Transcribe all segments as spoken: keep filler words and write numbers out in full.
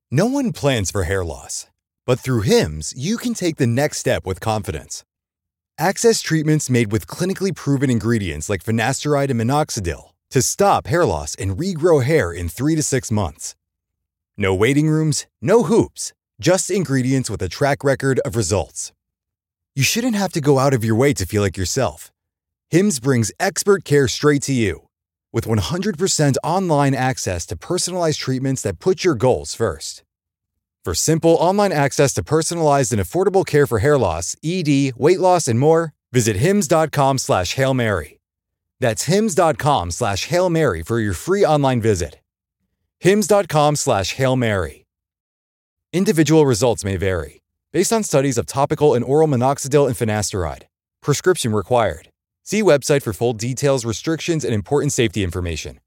No one plans for hair loss, but through Hims, you can take the next step with confidence. Access treatments made with clinically proven ingredients like finasteride and minoxidil to stop hair loss and regrow hair in three to six months. No waiting rooms, no hoops, just ingredients with a track record of results. You shouldn't have to go out of your way to feel like yourself. Hims brings expert care straight to you. With one hundred percent online access to personalized treatments that put your goals first. For simple online access to personalized and affordable care for hair loss, E D, weight loss, and more, visit hims.com slash Hail Mary. That's hims.com slash Hail Mary for your free online visit. hims.com slash Hail Mary. Individual results may vary, based on studies of topical and oral minoxidil and finasteride. Prescription required. See website for full details, restrictions, and important safety information.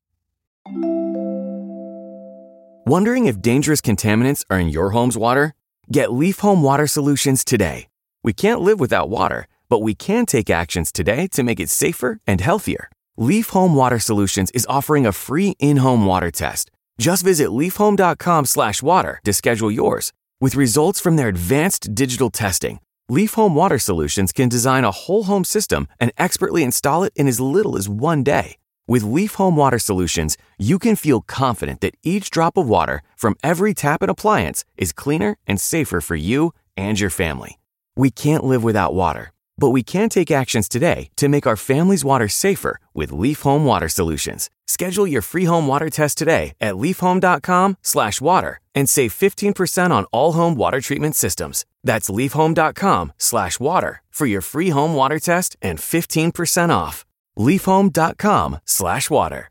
Wondering if dangerous contaminants are in your home's water? Get Leaf Home Water Solutions today. We can't live without water, but we can take actions today to make it safer and healthier. Leaf Home Water Solutions is offering a free in-home water test. Just visit leafhome.com slash water to schedule yours. With results from their advanced digital testing, Leaf Home Water Solutions can design a whole home system and expertly install it in as little as one day. With Leaf Home Water Solutions, you can feel confident that each drop of water from every tap and appliance is cleaner and safer for you and your family. We can't live without water, but we can take actions today to make our family's water safer with Leaf Home Water Solutions. Schedule your free home water test today at leafhome.com slash water and save fifteen percent on all home water treatment systems. That's leafhome.com slash water for your free home water test and fifteen percent off. leafhome.com slash water.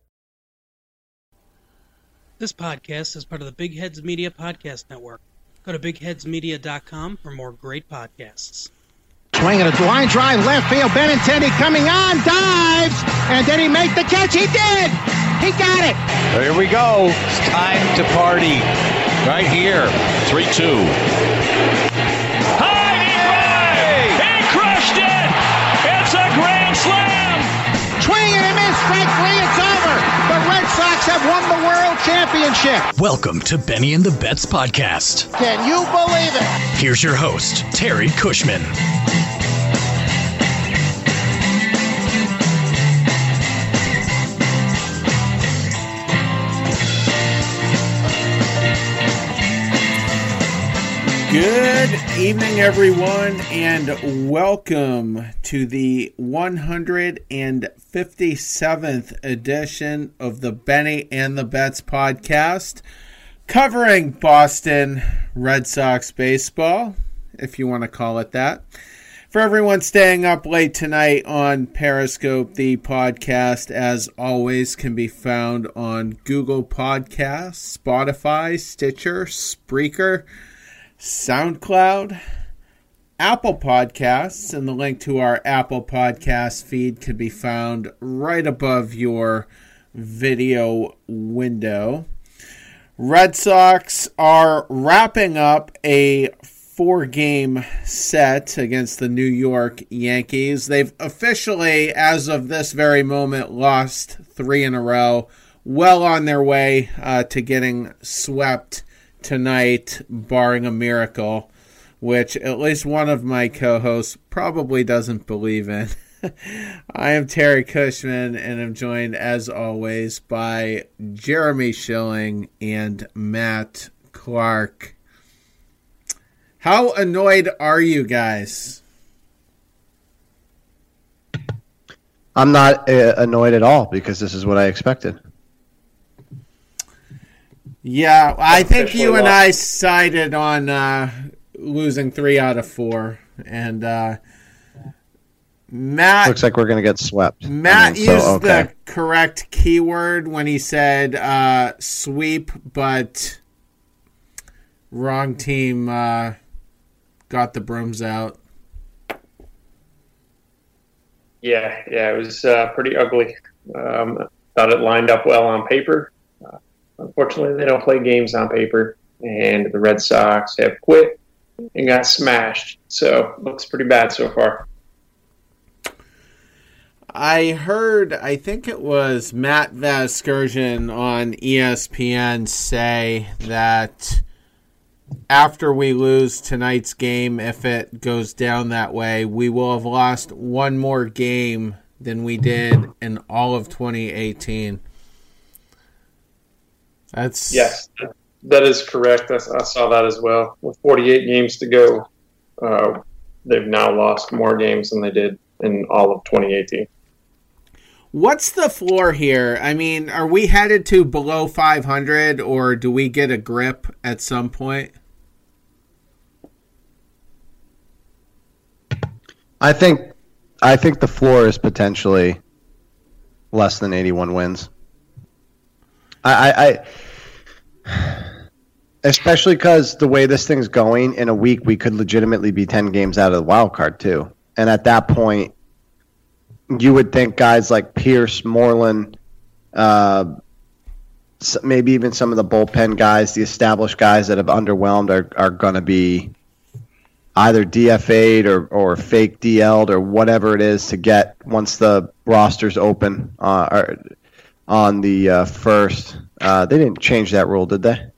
This podcast is part of the Big Heads Media Podcast Network. Go to big heads media dot com for more great podcasts. Swinging a line drive, left field, Benintendi coming on, dives, and did he make the catch? He did! He got it! Here we go. It's time to party. Right here. three two. High drive! He crushed it! It's a grand slam! Swing and a miss, strike three, it's over! The Red Sox have won the World Championship! Welcome to Benny and the Bets podcast. Can you believe it? Here's your host, Terry Cushman. Good evening, everyone, and welcome to the one hundred fifty-seventh edition of the Benny and the Bets podcast, covering Boston Red Sox baseball, if you want to call it that. For everyone staying up late tonight on Periscope, the podcast, as always, can be found on Google Podcasts, Spotify, Stitcher, Spreaker, SoundCloud, Apple Podcasts, and the link to our Apple Podcast feed can be found right above your video window. Red Sox are wrapping up a four-game set against the New York Yankees. They've officially, as of this very moment, lost three in a row, well on their way uh, to getting swept tonight, barring a miracle, which at least one of my co-hosts probably doesn't believe in. I am Terry Cushman, and I'm joined, as always, by Jeremy Schilling and Matt Clark. How annoyed are you guys? I'm not uh, annoyed at all, because this is what I expected. Yeah, I think you and I sided on uh, losing three out of four, and uh, Matt looks like we're going to get swept. Matt I mean, so, used okay. the correct keyword when he said uh, sweep, but wrong team uh, got the brooms out. Yeah, yeah, it was uh, pretty ugly. Um, thought it lined up well on paper. Uh, unfortunately, they don't play games on paper, and the Red Sox have quit and got smashed. So, looks pretty bad so far. I heard, I think it was Matt Vasgersian on E S P N say that after we lose tonight's game, if it goes down that way, we will have lost one more game than we did in all of twenty eighteen. That's yes, that is correct. I, I saw that as well. With forty-eight games to go, uh, they've now lost more games than they did in all of twenty eighteen. What's the floor here? I mean, are we headed to below five hundred, or do we get a grip at some point? I think I think the floor is potentially less than eighty-one wins. I, I, I especially because the way this thing's going, in a week we could legitimately be ten games out of the wild card too, and at that point, you would think guys like Pierce, Moreland, uh, maybe even some of the bullpen guys, the established guys that have underwhelmed, are are going to be either D F A'd or, or fake D L'd or whatever it is to get once the roster's open uh, or on the uh, first. Uh, they didn't change that rule, did they?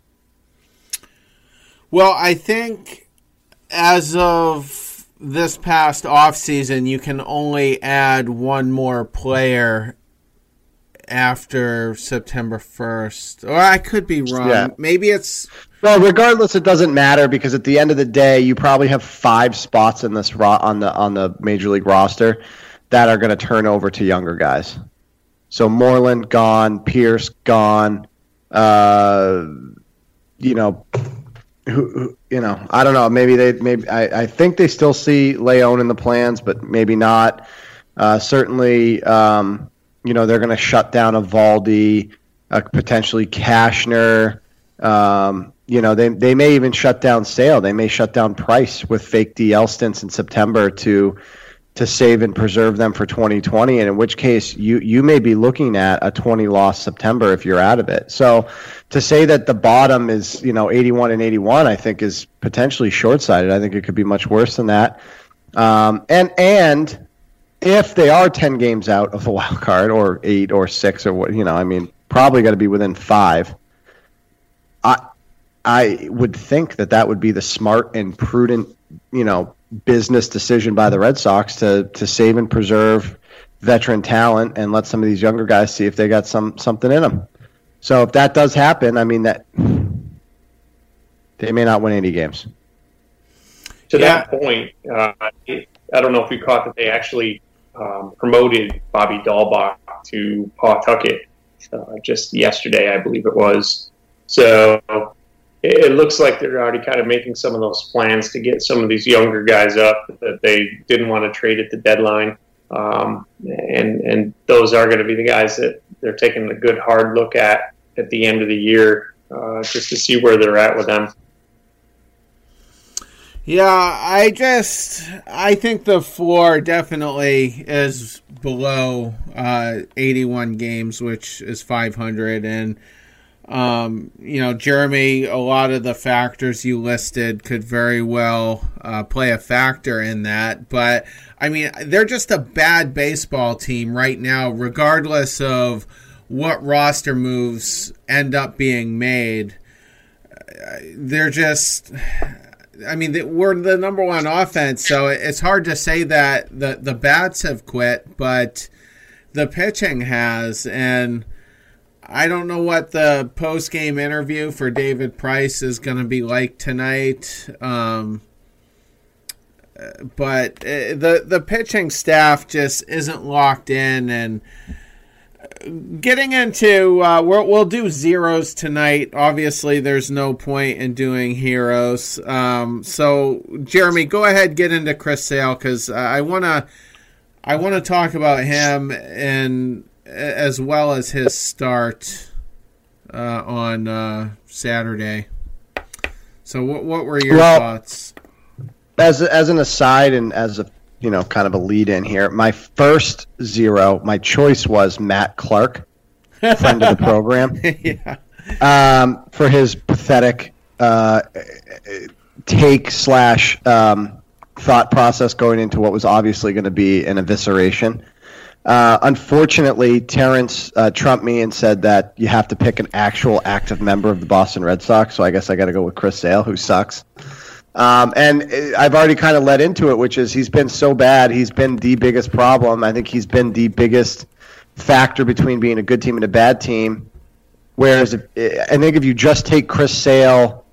Well, I think as of this past offseason, you can only add one more player after September first. Or I could be wrong. Yeah. Maybe it's... Well, regardless, it doesn't matter because at the end of the day, you probably have five spots in this ro- on the on the major league roster that are going to turn over to younger guys. So Moreland gone, Pierce gone. Uh, you know, who, who you know, I don't know. Maybe they maybe I, I think they still see Leon in the plans, but maybe not. Uh, certainly, um, you know, they're going to shut down Eovaldi, uh, potentially Cashner. Um, You know, they they may even shut down Sale. They may shut down Price with fake D L stints in September to to save and preserve them for twenty twenty, and in which case you, you may be looking at a twenty-loss September if you're out of it. So to say that the bottom is, you know, eighty-one and eighty-one, I think is potentially short-sighted. I think it could be much worse than that. Um, and and if they are ten games out of the wild card, or eight or six or what, you know, I mean, probably got to be within five. I I would think that that would be the smart and prudent, you know, business decision by the Red Sox to to save and preserve veteran talent and let some of these younger guys see if they got some something in them. So if that does happen, I mean, that they may not win any games. To yeah. that point, uh, I don't know if you caught that they actually um, promoted Bobby Dahlbach to Pawtucket uh, just yesterday, I believe it was. So it looks like they're already kind of making some of those plans to get some of these younger guys up that they didn't want to trade at the deadline. Um, and and those are going to be the guys that they're taking a good hard look at at the end of the year uh, just to see where they're at with them. Yeah, I just I think the floor definitely is below uh, eighty-one games, which is five hundred, and Um, you know, Jeremy, a lot of the factors you listed could very well uh, play a factor in that. But, I mean, they're just a bad baseball team right now, regardless of what roster moves end up being made. They're just, I mean, we're the number one offense, so it's hard to say that the, the bats have quit, but the pitching has, and I don't know what the post-game interview for David Price is going to be like tonight, um, but the the pitching staff just isn't locked in. And getting into, uh, we'll, we'll do zeros tonight. Obviously, there's no point in doing heroes. Um, so, Jeremy, go ahead, get into Chris Sale, because I want to I want to talk about him and as well as his start uh, on uh, Saturday. So, what what were your well, thoughts? As as an aside and as a you know kind of a lead in here, my first zero, my choice was Matt Clark, friend of the program, yeah, um, for his pathetic uh, take slash um, thought process going into what was obviously going to be an evisceration. Uh, unfortunately, Terrence uh, trumped me and said that you have to pick an actual active member of the Boston Red Sox, so I guess I got to go with Chris Sale, who sucks. Um, and I've already kind of led into it, which is he's been so bad. He's been the biggest problem. I think he's been the biggest factor between being a good team and a bad team. Whereas if, I think if you just take Chris Sale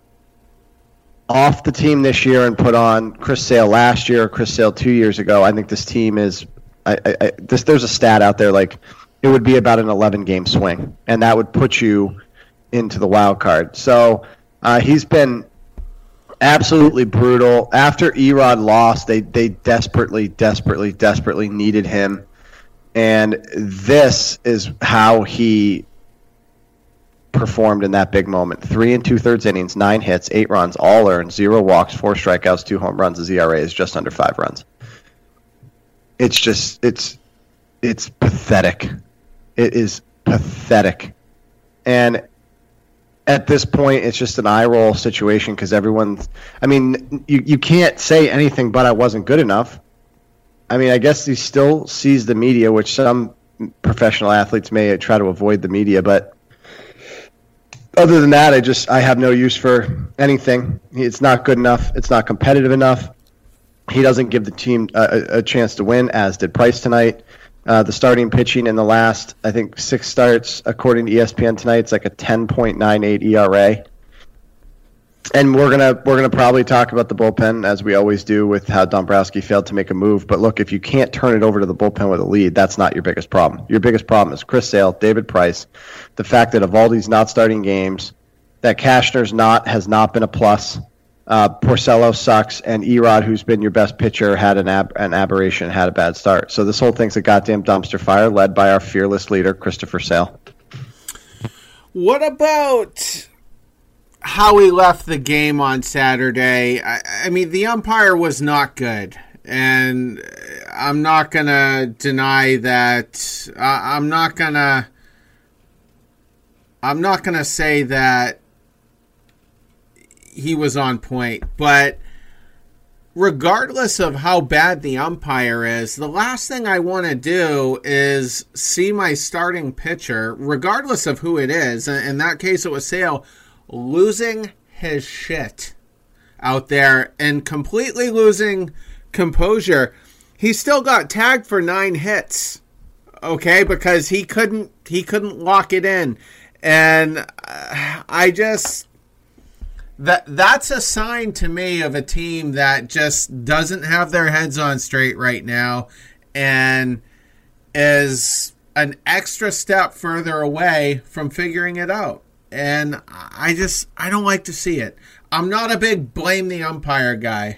off the team this year and put on Chris Sale last year or Chris Sale two years ago, I think this team is I, I, I, this, there's a stat out there like it would be about an eleven-game swing, and that would put you into the wild card. So uh, he's been absolutely brutal. After Erod lost, they, they desperately, desperately, desperately needed him, and this is how he performed in that big moment. Three and two-thirds innings, nine hits, eight runs, all earned, zero walks, four strikeouts, two home runs. His E R A is just under five runs. It's just, it's, it's pathetic. It is pathetic. And at this point, it's just an eye roll situation because everyone, I mean, you, you can't say anything but I wasn't good enough. I mean, I guess he still sees the media, which some professional athletes may try to avoid the media, but other than that, I just, I have no use for anything. It's not good enough. It's not competitive enough. He doesn't give the team a, a chance to win, as did Price tonight. Uh, the starting pitching in the last, I think, six starts, according to E S P N tonight, it's like a ten point nine eight E R A. And we're gonna we're gonna probably talk about the bullpen, as we always do, with how Dombrowski failed to make a move. But look, if you can't turn it over to the bullpen with a lead, that's not your biggest problem. Your biggest problem is Chris Sale, David Price, the fact that Eovaldi's not starting games, that Cashner's not has not been a plus. Uh, Porcello sucks, and Erod, who's been your best pitcher, had an ab- an aberration, had a bad start. So this whole thing's a goddamn dumpster fire, led by our fearless leader, Christopher Sale. What about how he left the game on Saturday? I, I mean, the umpire was not good, and I'm not going to deny that. Uh, I'm not going to I'm not going to say that he was on point, but regardless of how bad the umpire is, the last thing I want to do is see my starting pitcher, regardless of who it is, in that case it was Sale, losing his shit out there and completely losing composure. He still got tagged for nine hits, okay, because he couldn't he couldn't lock it in, and I just that that's a sign to me of a team that just doesn't have their heads on straight right now and is an extra step further away from figuring it out. And I just, I don't like to see it. I'm not a big blame the umpire guy.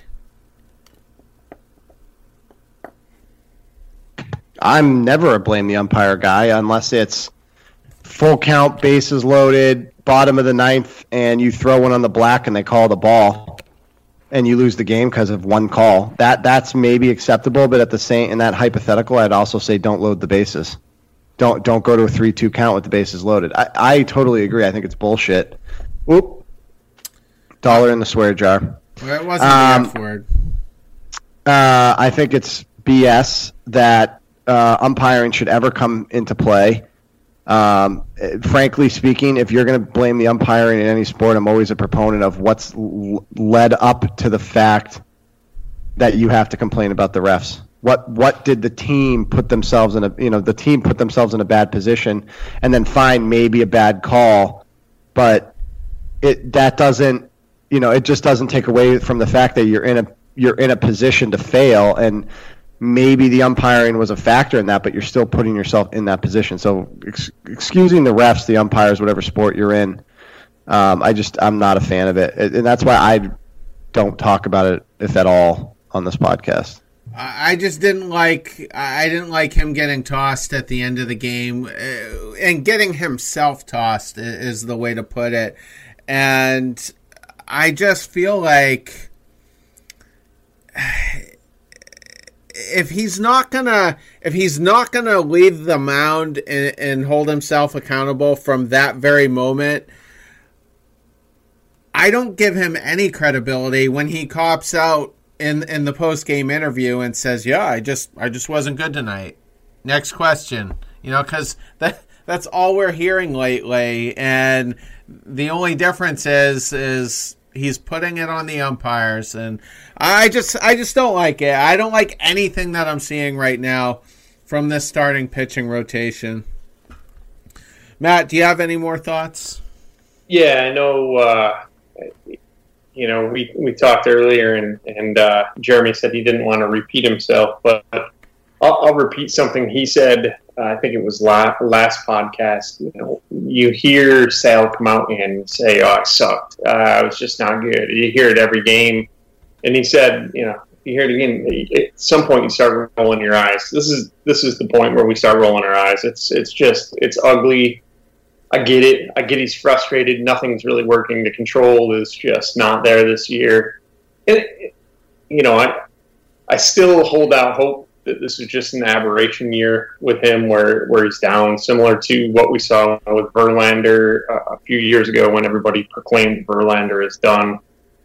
I'm never a blame the umpire guy unless it's full count, bases loaded, bottom of the ninth, and you throw one on the black and they call the ball and you lose the game because of one call. That that's maybe acceptable, but at the same, in that hypothetical, I'd also say don't load the bases. Don't don't go to a three two count with the bases loaded. I, I totally agree. I think it's bullshit. Oop. Dollar in the swear jar. Well, it wasn't um, the F word. Uh, I think it's B S that uh, umpiring should ever come into play. Um, frankly speaking, if you're going to blame the umpiring in any sport, I'm always a proponent of what's l- led up to the fact that you have to complain about the refs. What what did the team put themselves in a you know the team put themselves in a bad position, and then find maybe a bad call, but it that doesn't you know it just doesn't take away from the fact that you're in a you're in a position to fail, and maybe the umpiring was a factor in that, but you're still putting yourself in that position. So ex- excusing the refs, the umpires, whatever sport you're in, um, I just I'm not a fan of it, and that's why I don't talk about it, if at all, on this podcast. I just didn't like I didn't like him getting tossed at the end of the game, and getting himself tossed is the way to put it. And I just feel like if he's not gonna if he's not gonna leave the mound and, and hold himself accountable from that very moment, I don't give him any credibility when he cops out in in the post game interview and says, "Yeah, I just I just wasn't good tonight." Next question. You know, because that that's all we're hearing lately, and the only difference is is he's putting it on the umpires, and I just I just don't like it. I don't like anything that I'm seeing right now from this starting pitching rotation. Matt, do you have any more thoughts? Yeah, I know. Uh, you know, we we talked earlier, and and uh, Jeremy said he didn't want to repeat himself, but I'll, I'll repeat something he said. Uh, I think it was last, last podcast. You know, you hear Sale come out and say, "Oh, I sucked. Uh, I was just not good." You hear it every game, and he said, "You know, you hear it again. At some point, you start rolling your eyes. This is this is the point where we start rolling our eyes. It's it's just it's ugly. I get it. I get he's frustrated. Nothing's really working. The control is just not there this year. And, you know, I I still hold out hope that this is just an aberration year with him where, where he's down, similar to what we saw with Verlander uh, a few years ago when everybody proclaimed Verlander is done.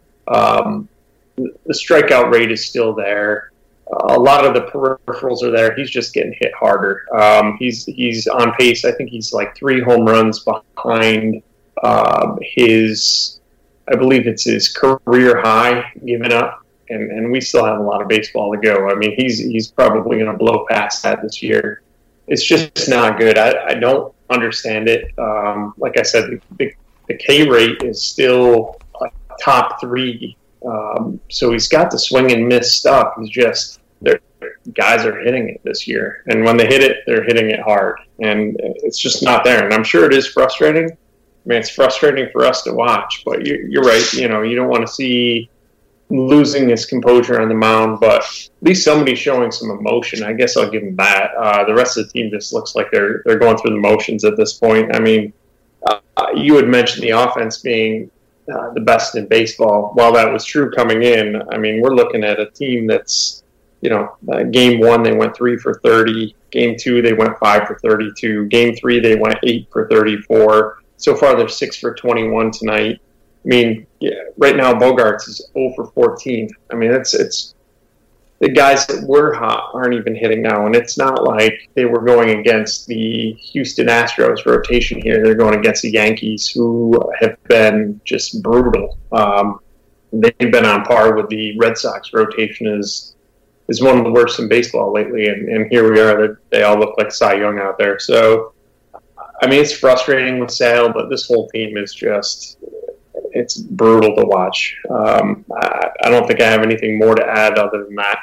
Um, the strikeout rate is still there. Uh, a lot of the peripherals are there. He's just getting hit harder. Um, he's he's on pace. I think he's like three home runs behind um, his, I believe it's his career high given up. And, and we still have a lot of baseball to go. I mean, he's he's probably going to blow past that this year. It's just not good. I, I don't understand it. Um, like I said, the, the K rate is still a top three. Um, so he's got the swing and miss stuff. He's just, guys are hitting it this year. And when they hit it, they're hitting it hard. And it's just not there. And I'm sure it is frustrating. I mean, it's frustrating for us to watch. But you, you're right. You know, you don't want to see losing his composure on the mound, but at least somebody's showing some emotion. I guess I'll give him that. Uh, the rest of the team just looks like they're they're going through the motions at this point. I mean, uh, you had mentioned the offense being uh, the best in baseball. While that was true coming in, I mean, we're looking at a team that's, you know, uh, game one they went three for thirty. Game two they went five for thirty-two. Game three they went eight for thirty-four. So far they're six for twenty-one tonight. I mean, yeah, right now Bogarts is zero for fourteen. I mean, it's it's the guys that were hot aren't even hitting now, and it's not like they were going against the Houston Astros rotation here. They're going against the Yankees, who have been just brutal. Um, they've been on par with the Red Sox rotation is is one of the worst in baseball lately, and, and here we are. They all look like Cy Young out there. So, I mean, it's frustrating with Sale, but this whole team is just. It's brutal to watch. Um, I, I don't think I have anything more to add other than that.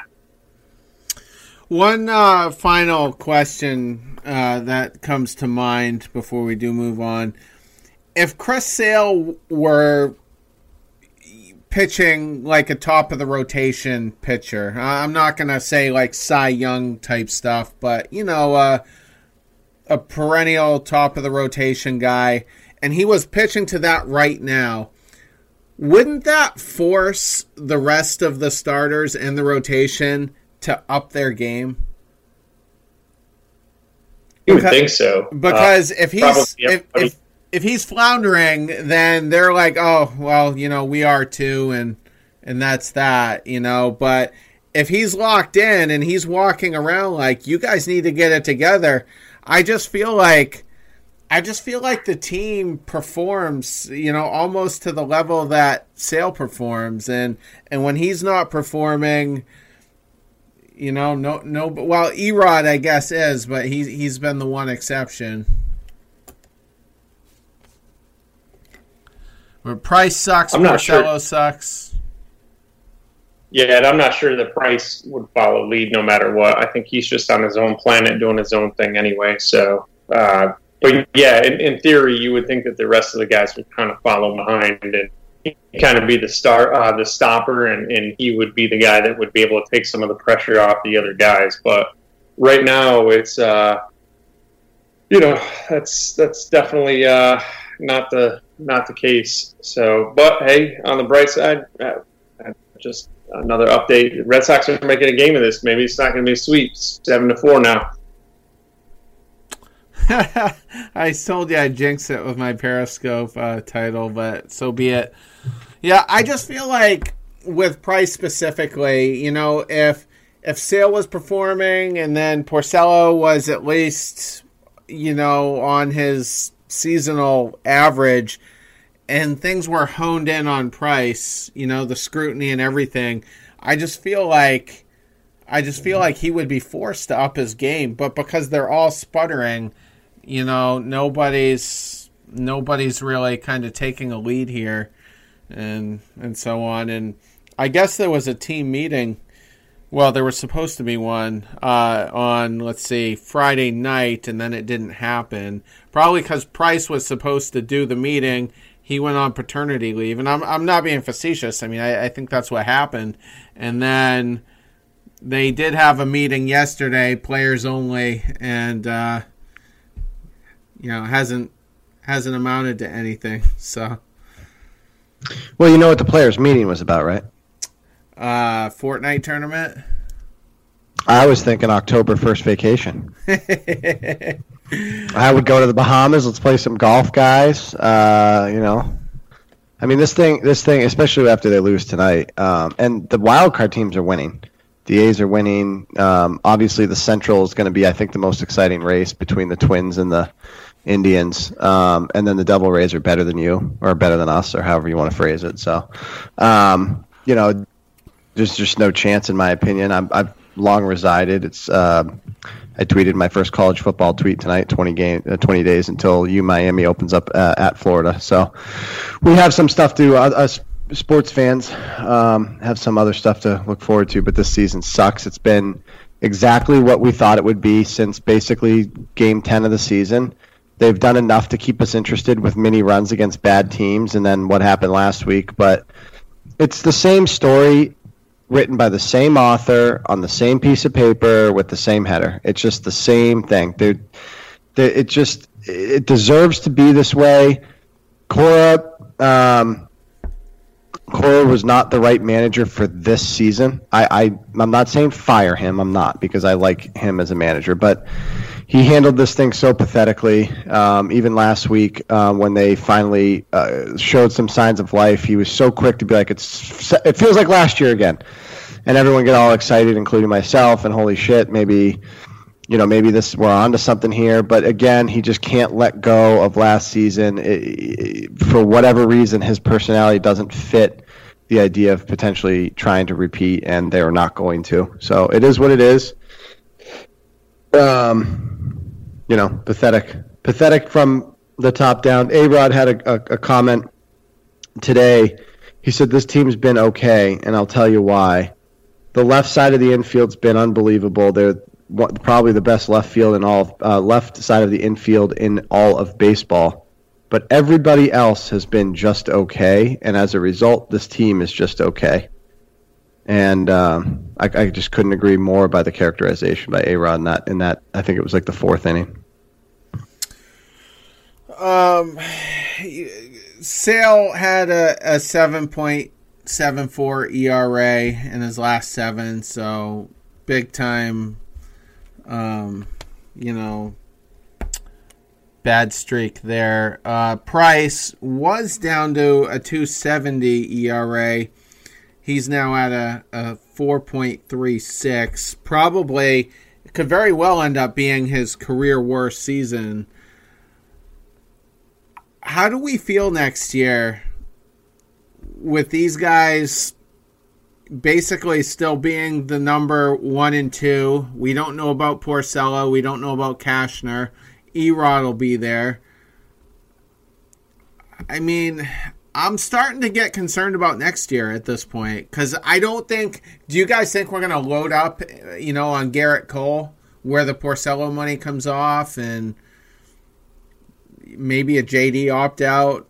One uh, final question uh, that comes to mind before we do move on. If Chris Sale were pitching like a top-of-the-rotation pitcher, I'm not going to say like Cy Young type stuff, but, you know, uh, a perennial top-of-the-rotation guy, and he was pitching to that right now, wouldn't that force the rest of the starters in the rotation to up their game? You would think so. Because uh, if he's probably, yep, if, if if he's floundering, then they're like, oh, well, you know, we are too, and and that's that, you know. But if he's locked in and he's walking around like, you guys need to get it together, I just feel like I just feel like the team performs, you know, almost to the level that Sale performs, and and when he's not performing, you know, no, no. Well, Erod, I guess, is, but he's he's been the one exception. Where Price sucks, I'm not Marcelo sure. sucks. Yeah, and I'm not sure the Price would follow lead no matter what. I think he's just on his own planet doing his own thing anyway. So. Uh, But yeah, in, in theory, you would think that the rest of the guys would kind of follow behind and kind of be the star, uh, the stopper, and, and he would be the guy that would be able to take some of the pressure off the other guys. But right now, it's uh, you know that's that's definitely uh, not the not the case. So, but hey, on the bright side, uh, just another update: the Red Sox are making a game of this. Maybe it's not going to be a sweep, seven to four now. I told you I'd jinx it with my Periscope uh, title, but so be it. Yeah, I just feel like with Price specifically, you know, if if Sale was performing and then Porcello was at least, you know, on his seasonal average and things were honed in on Price, you know, the scrutiny and everything, I just feel like I just feel like he would be forced to up his game. But because they're all sputtering, you know, nobody's nobody's really kind of taking a lead here and and so on. And I guess there was a team meeting. Well, there was supposed to be one uh, on, let's see, Friday night, and then it didn't happen. Probably because Price was supposed to do the meeting. He went on paternity leave. And I'm I'm not being facetious. I mean, I, I think that's what happened. And then they did have a meeting yesterday, players only, and, uh, you know, hasn't hasn't amounted to anything. So, well, you know what the players' meeting was about, right? Uh, Fortnite tournament? I was thinking October first vacation. I would go to the Bahamas. Let's play some golf, guys. Uh, you know, I mean, this thing, this thing, especially after they lose tonight. Um, and the wild card teams are winning. The A's are winning. Um, obviously, the Central is going to be, I think, the most exciting race between the Twins and the Indians. Um, and then the Devil Rays are better than you, or better than us, or however you want to phrase it. So, um, you know. There's just no chance, in my opinion. I'm, I've long resided. It's uh, I tweeted my first college football tweet tonight. twenty game, uh, twenty days until U Miami opens up uh, at Florida. So we have some stuff to uh, us sports fans um, have some other stuff to look forward to. But this season sucks. It's been exactly what we thought it would be since basically game ten of the season. They've done enough to keep us interested with mini runs against bad teams, and then what happened last week. But it's the same story, written by the same author on the same piece of paper with the same header. It's just the same thing. They're, they're, it just it deserves to be this way. Cora, um, Cora was not the right manager for this season. I, I I'm not saying fire him. I'm not, because I like him as a manager, but he handled this thing so pathetically. Um, even last week, uh, when they finally uh, showed some signs of life, he was so quick to be like, "It's it feels like last year again," and everyone get all excited, including myself. And holy shit, maybe, you know, maybe this we're on to something here. But again, he just can't let go of last season. It, it, for whatever reason, his personality doesn't fit the idea of potentially trying to repeat, and they're not going to. So it is what it is. Um. You know, pathetic. Pathetic from the top down. A-Rod had a, a, a comment today. He said, this team's been okay, and I'll tell you why. The left side of the infield's been unbelievable. They're probably the best left field in all of, uh, left side of the infield in all of baseball. But everybody else has been just okay, and as a result, this team is just okay. And um, I, I just couldn't agree more by the characterization by A-Rod in that, in that. I think it was like the fourth inning. Um, Sale had a, a seven point seven four E R A in his last seven, so big time, um, you know, bad streak there. Uh, Price was down to a two seventy E R A. He's now at a, a four point three six. Probably could very well end up being his career worst season. How do we feel next year with these guys basically still being the number one and two? We don't know about Porcello. We don't know about Cashner. E-Rod will be there. I mean, I'm starting to get concerned about next year at this point, because I don't think, do you guys think we're going to load up, you know, on Garrett Cole, where the Porcello money comes off, and maybe a J D opt-out?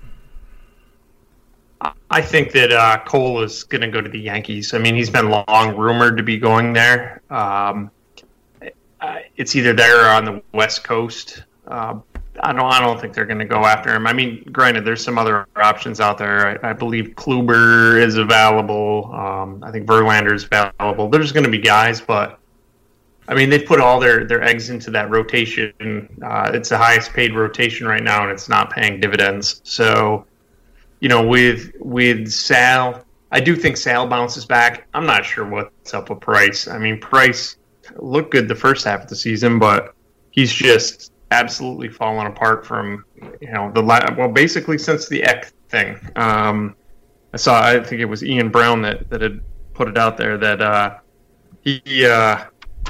I think that uh, Cole is going to go to the Yankees. I mean, he's been long rumored to be going there. Um, it's either there or on the West Coast. Uh, I don't. I don't think they're going to go after him. I mean, granted, there's some other options out there. I, I believe Kluber is available. Um, I think Verlander is available. There's going to be guys, but I mean, they've put all their, their eggs into that rotation. Uh, it's the highest paid rotation right now, and it's not paying dividends. So, you know, with with Sal, I do think Sale bounces back. I'm not sure what's up with Price. I mean, Price looked good the first half of the season, but he's just absolutely fallen apart from, you know, the well, basically since the Eck thing. Um, I saw, I think it was Ian Brown that, that had put it out there that uh, he uh,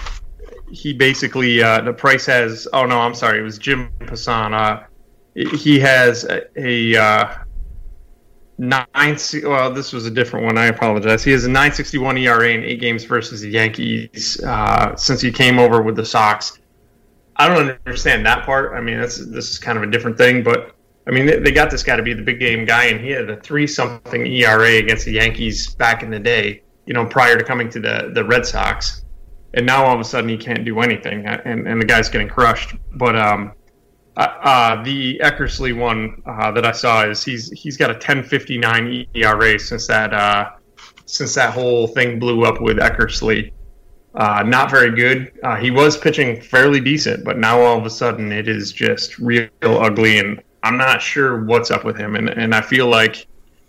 he basically uh, the Price has. Oh no, I'm sorry, it was Jim Passan. Uh, he has a. a uh, Nine. Well, this was a different one. I apologize. He has a nine sixty-one E R A in eight games versus the Yankees uh, since he came over with the Sox. I don't understand that part. I mean, that's this is kind of a different thing, but I mean, they, they got this guy to be the big game guy, and he had a three something E R A against the Yankees back in the day. You know, prior to coming to the the Red Sox, and now all of a sudden he can't do anything, and and the guy's getting crushed. But um. Uh, uh, the Eckersley one uh, that I saw is he's he's got a ten fifty-nine E R A since that uh, since that whole thing blew up with Eckersley. Uh, not very good. Uh, he was pitching fairly decent, but now all of a sudden it is just real ugly, and I'm not sure what's up with him. And and I feel like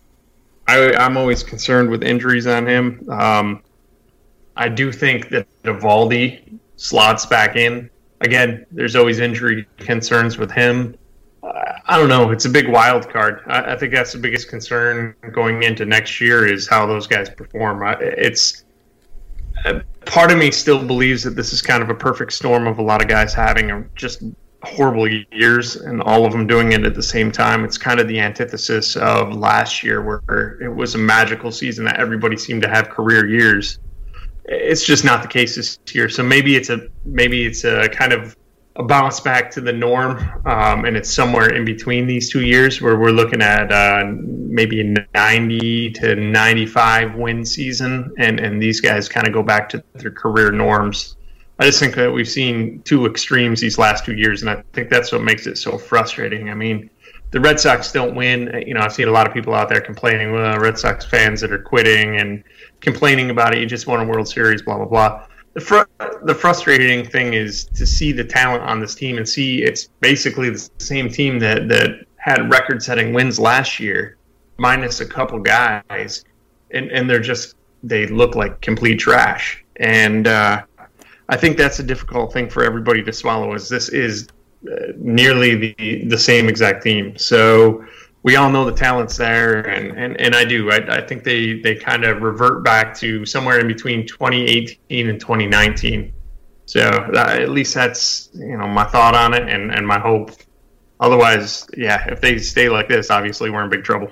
I, I'm always concerned with injuries on him. Um, I do think that Eovaldi slots back in. Again, there's always injury concerns with him. Uh, I don't know. It's a big wild card. I, I think that's the biggest concern going into next year is how those guys perform. Uh, it's uh, part of me still believes that this is kind of a perfect storm of a lot of guys having a, just horrible years and all of them doing it at the same time. It's kind of the antithesis of last year where it was a magical season that everybody seemed to have career years. It's just not the case this year. So maybe it's a maybe it's a kind of a bounce back to the norm, um, and it's somewhere in between these two years where we're looking at uh, maybe a ninety to ninety-five win season, and, and these guys kind of go back to their career norms. I just think that we've seen two extremes these last two years, and I think that's what makes it so frustrating. I mean, the Red Sox don't win. You know, I've seen a lot of people out there complaining, well, Red Sox fans that are quitting and complaining about it. You just won a World Series, blah, blah, blah. The fr- the frustrating thing is to see the talent on this team and see it's basically the same team that, that had record-setting wins last year, minus a couple guys, and, and they're just they look like complete trash. And uh, I think that's a difficult thing for everybody to swallow, is this is Uh, nearly the the same exact team. So we all know the talent's there, and, and, and I do. I, I think they, they kind of revert back to somewhere in between twenty eighteen and twenty nineteen. So that, at least that's, you know, my thought on it and, and my hope. Otherwise, yeah, if they stay like this, obviously we're in big trouble.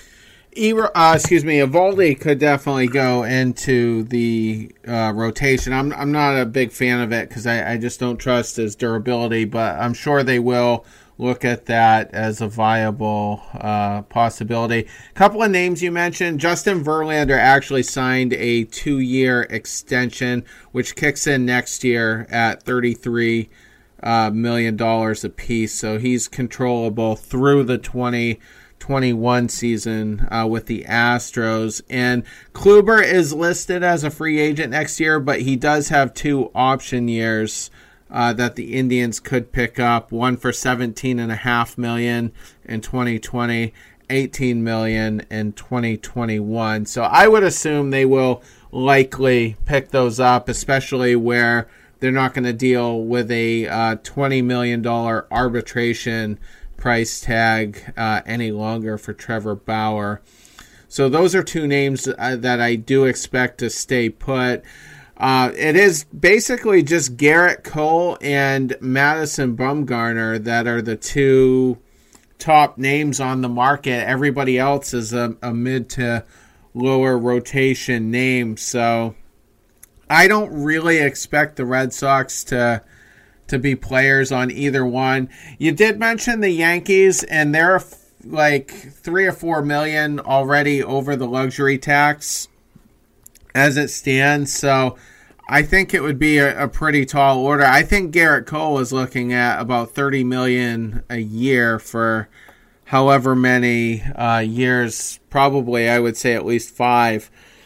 Uh, excuse me, Eovaldi could definitely go into the uh, rotation. I'm I'm not a big fan of it because I, I just don't trust his durability, but I'm sure they will look at that as a viable uh, possibility. A couple of names you mentioned. Justin Verlander actually signed a two-year extension, which kicks in next year at thirty-three uh, million dollars apiece, so he's controllable through the twenty twenty-one season uh, with the Astros. And Kluber is listed as a free agent next year, but he does have two option years uh, that the Indians could pick up, one for seventeen point five million dollars in twenty twenty, eighteen million dollars in twenty twenty-one. So I would assume they will likely pick those up, especially where they're not going to deal with a uh, twenty million dollars arbitration price tag uh, any longer for Trevor Bauer. So those are two names uh, that I do expect to stay put. Uh, it is basically just Garrett Cole and Madison Bumgarner that are the two top names on the market. Everybody else is a, a mid to lower rotation name. So I don't really expect the Red Sox to to be players on either one. You did mention the Yankees, and they're like three or four million already over the luxury tax as it stands. So I think it would be a, a pretty tall order. I think Garrett Cole is looking at about thirty million a year for however many uh, years, probably I would say at least five.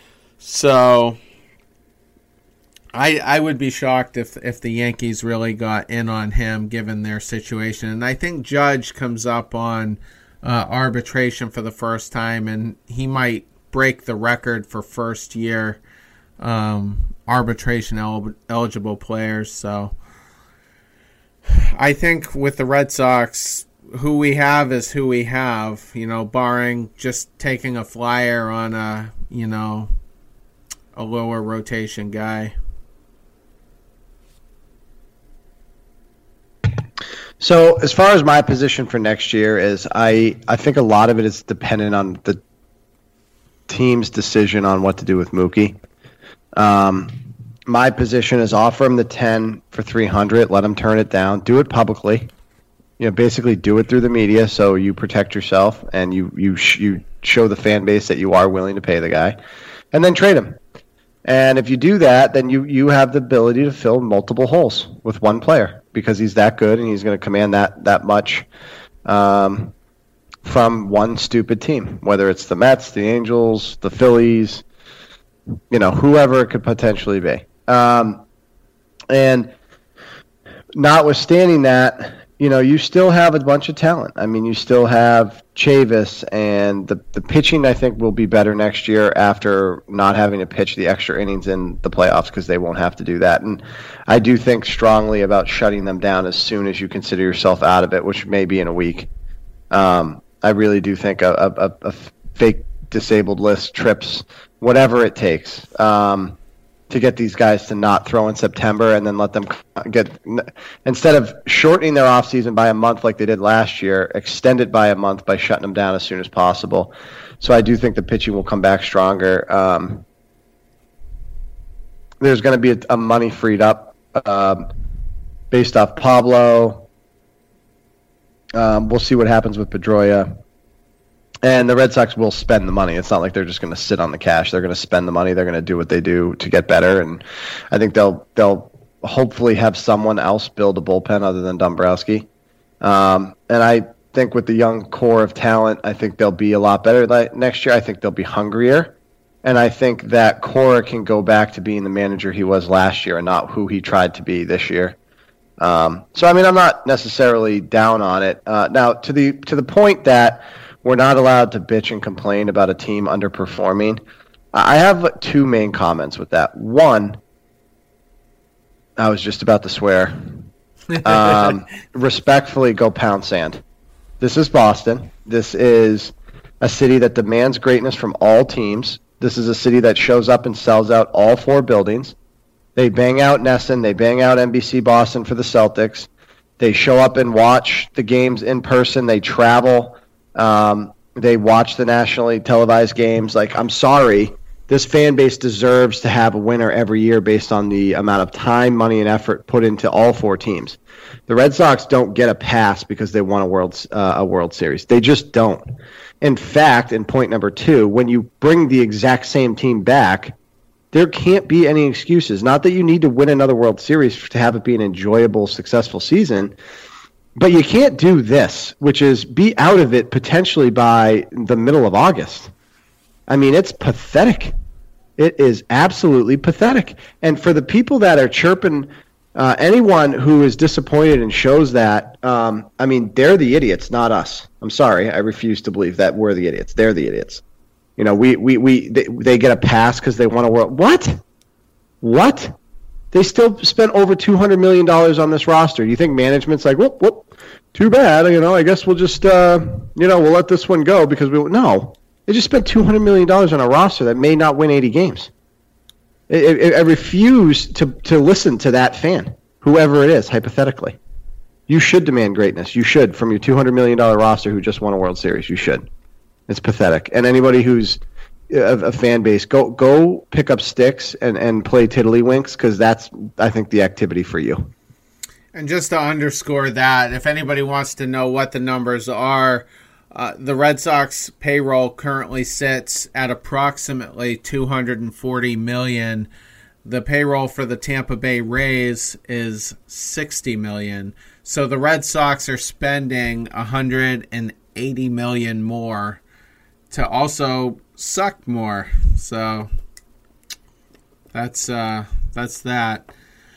So I, I would be shocked if, if the Yankees really got in on him given their situation. And I think Judge comes up on uh, arbitration for the first time, and he might break the record for first year um, arbitration el- eligible players. So I think with the Red Sox, who we have is who we have, you know, barring just taking a flyer on a, you know, a lower rotation guy. So as far as my position for next year is, I, I think a lot of it is dependent on the team's decision on what to do with Mookie. Um, my position is offer him the ten for three hundred, let him turn it down, do it publicly. You know, basically do it through the media so you protect yourself and you you sh- you show the fan base that you are willing to pay the guy, and then trade him. And if you do that, then you, you have the ability to fill multiple holes with one player because he's that good and he's going to command that that much um, from one stupid team, whether it's the Mets, the Angels, the Phillies, you know, whoever it could potentially be. Um, and notwithstanding that, you know, you still have a bunch of talent. I mean, you still have Chavis, and the the pitching, I think, will be better next year after not having to pitch the extra innings in the playoffs because they won't have to do that. And I do think strongly about shutting them down as soon as you consider yourself out of it, which may be in a week. Um, I really do think a, a, a fake disabled list, trips, whatever it takes, um, to get these guys to not throw in September and then let them get, instead of shortening their offseason by a month like they did last year, extend it by a month by shutting them down as soon as possible. So I do think the pitching will come back stronger. Um, there's going to be a, a money freed up um, based off Pablo. Um, we'll see what happens with Pedroia. And the Red Sox will spend the money. It's not like they're just going to sit on the cash. They're going to spend the money. They're going to do what they do to get better. And I think they'll they'll hopefully have someone else build a bullpen other than Dombrowski. Um, and I think with the young core of talent, I think they'll be a lot better like next year. I think they'll be hungrier. And I think that Cora can go back to being the manager he was last year and not who he tried to be this year. Um, so, I mean, I'm not necessarily down on it. Uh, now, to the to the point that we're not allowed to bitch and complain about a team underperforming. I have two main comments with that. One, I was just about to swear. Um, respectfully, go pound sand. This is Boston. This is a city that demands greatness from all teams. This is a city that shows up and sells out all four buildings. They bang out Nesson. They bang out N B C Boston for the Celtics. They show up and watch the games in person. They travel. Um, they watch the nationally televised games. Like, I'm sorry, this fan base deserves to have a winner every year based on the amount of time, money, and effort put into all four teams. The Red Sox don't get a pass because they won a World uh, a World Series. They just don't. In fact, in point number two, when you bring the exact same team back, there can't be any excuses. Not that you need to win another World Series to have it be an enjoyable, successful season. But you can't do this, which is be out of it potentially by the middle of August. I mean, it's pathetic. It is absolutely pathetic. And for the people that are chirping, uh, anyone who is disappointed and shows that, um, I mean, they're the idiots, not us. I'm sorry. I refuse to believe that we're the idiots. They're the idiots. You know, we, we, we they, they get a pass because they won a world. What? What? They still spent over two hundred million dollars on this roster. Do you think management's like, whoop, whoop, too bad, you know, I guess we'll just, uh, you know, we'll let this one go because we, no. They just spent two hundred million dollars on a roster that may not win eighty games. I, I, I refuse to, to listen to that fan, whoever it is, hypothetically. You should demand greatness. You should, from your two hundred million dollars roster who just won a World Series. You should. It's pathetic. And anybody who's a, a fan base, go go pick up sticks and, and play tiddlywinks because that's, I think, the activity for you. And just to underscore that, if anybody wants to know what the numbers are, uh, the Red Sox payroll currently sits at approximately two hundred forty million dollars. The payroll for the Tampa Bay Rays is sixty million dollars. So the Red Sox are spending one hundred eighty million dollars more to also suck more. So that's uh, that's that.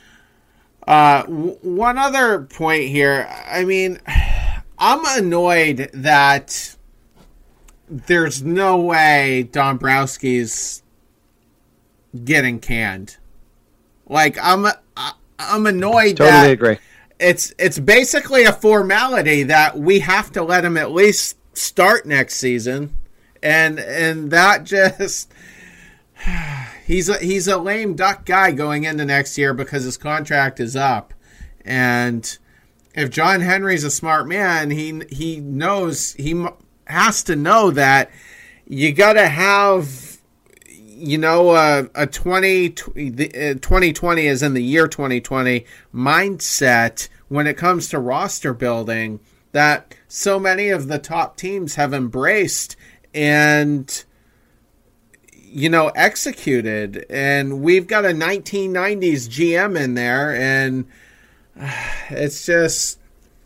Uh, w- one other point here. I mean, I'm annoyed that there's no way Dombrowski's getting canned. Like, I'm I'm annoyed totally that agree. It's it's basically a formality that we have to let him at least start next season, and and that just he's a, he's a lame duck guy going into next year because his contract is up, and if John Henry's a smart man, he he knows he has to know that you got to have. You know, uh, a twenty, twenty twenty is in the year twenty twenty mindset when it comes to roster building that so many of the top teams have embraced and, you know, executed. And we've got a nineteen nineties G M in there, and it's just,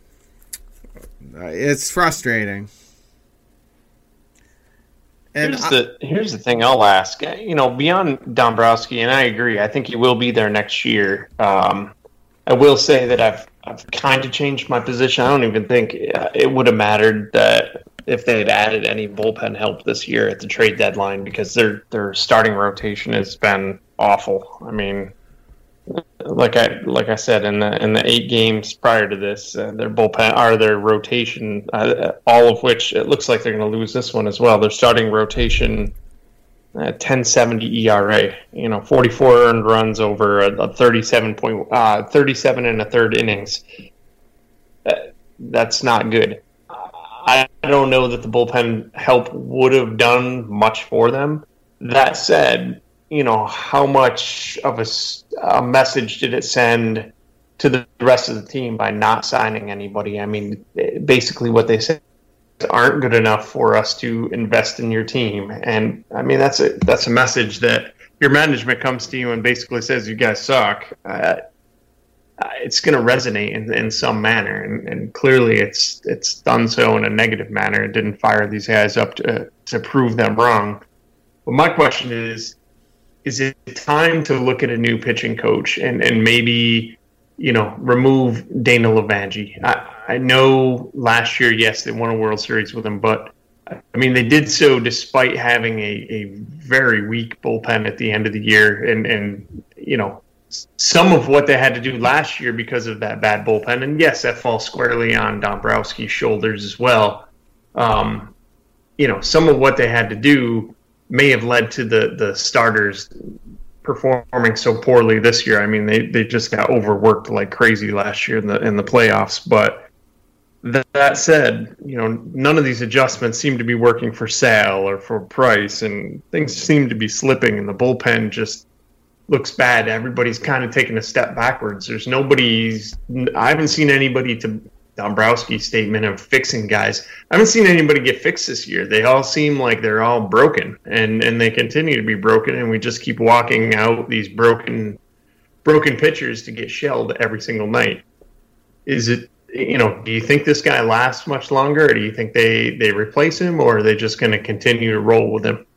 it's frustrating. And here's the here's the thing I'll ask. You know, beyond Dombrowski, and I agree, I think he will be there next year. Um, I will say that I've I've kind of changed my position. I don't even think it would have mattered that if they had added any bullpen help this year at the trade deadline, because their their starting rotation has been awful. I mean, like I like I said in the in the eight games prior to this, uh, their bullpen or their rotation, uh, all of which it looks like they're going to lose this one as well. Their starting rotation, uh, ten seventy E R A, you know, forty-four earned runs over a, a thirty-seven point uh, thirty-seven and a third innings. Uh, that's not good. I don't know that the bullpen help would have done much for them. That said, you know, how much of a, a message did it send to the rest of the team by not signing anybody? I mean, basically what they said aren't good enough for us to invest in your team. And I mean, that's a, that's a message that your management comes to you and basically says, you guys suck. Uh, it's going to resonate in, in some manner. And, and clearly it's, it's done so in a negative manner. It didn't fire these guys up to, to prove them wrong. But my question is, is it time to look at a new pitching coach and, and maybe, you know, remove Dana Lavangi? I, I know last year, yes, they won a World Series with him, but, I mean, they did so despite having a, a very weak bullpen at the end of the year. And, and, you know, some of what they had to do last year because of that bad bullpen, and yes, that falls squarely on Dombrowski's shoulders as well. Um, you know, some of what they had to do may have led to the, the starters performing so poorly this year. I mean, they, they just got overworked like crazy last year in the in the playoffs. But that, that said, you know, none of these adjustments seem to be working for Sal or for Price, and things seem to be slipping, and the bullpen just looks bad. Everybody's kind of taking a step backwards. There's nobody's – I haven't seen anybody to – Dombrowski's statement of fixing guys. I haven't seen anybody get fixed this year. They all seem like they're all broken, and, and they continue to be broken, and we just keep walking out these broken broken pitchers to get shelled every single night. Is it, you know, do you think this guy lasts much longer, or do you think they, they replace him, or are they just going to continue to roll with him?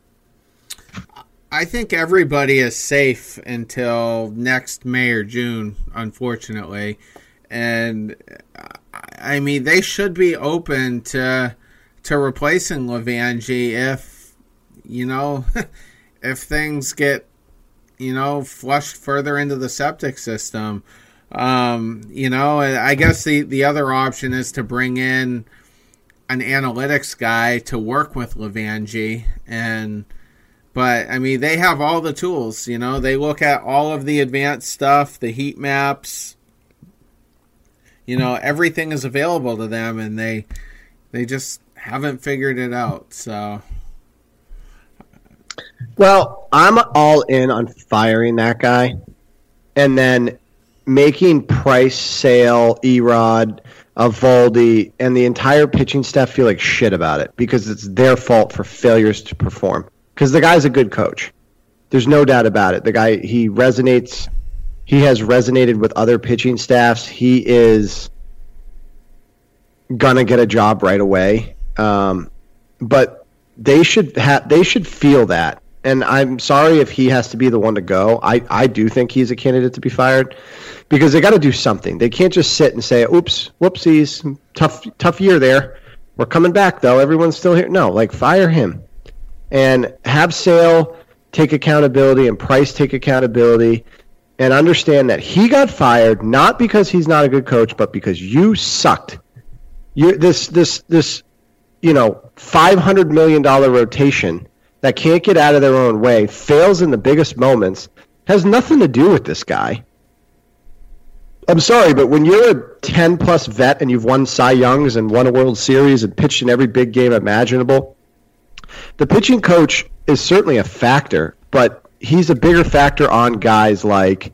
I think everybody is safe until next May or June, unfortunately. And I mean, they should be open to to replacing Lavangi if, you know, if things get, you know, flushed further into the septic system. Um, you know, I guess the, the other option is to bring in an analytics guy to work with Lavangi. And, but I mean, they have all the tools, you know, they look at all of the advanced stuff, the heat maps. You know, everything is available to them, and they they just haven't figured it out. So, well, I'm all in on firing that guy, and then making Price, Sale, Erod, Eovaldi, and the entire pitching staff feel like shit about it because it's their fault for failures to perform. Because the guy's a good coach. There's no doubt about it. The guy, he resonates. He has resonated with other pitching staffs. He is gonna get a job right away. Um, but they should have. They should feel that. And I'm sorry if he has to be the one to go. I, I do think he's a candidate to be fired because they got to do something. They can't just sit and say, "Oops, whoopsies, tough tough year there." We're coming back, though. Everyone's still here. No, like, fire him. And have Sale take accountability and Price take accountability and understand that he got fired not because he's not a good coach, but because you sucked. You this this this you know five hundred million dollars rotation that can't get out of their own way, fails in the biggest moments, has nothing to do with this guy. I'm sorry, but when you're a ten-plus vet and you've won Cy Youngs and won a World Series and pitched in every big game imaginable, the pitching coach is certainly a factor, but he's a bigger factor on guys like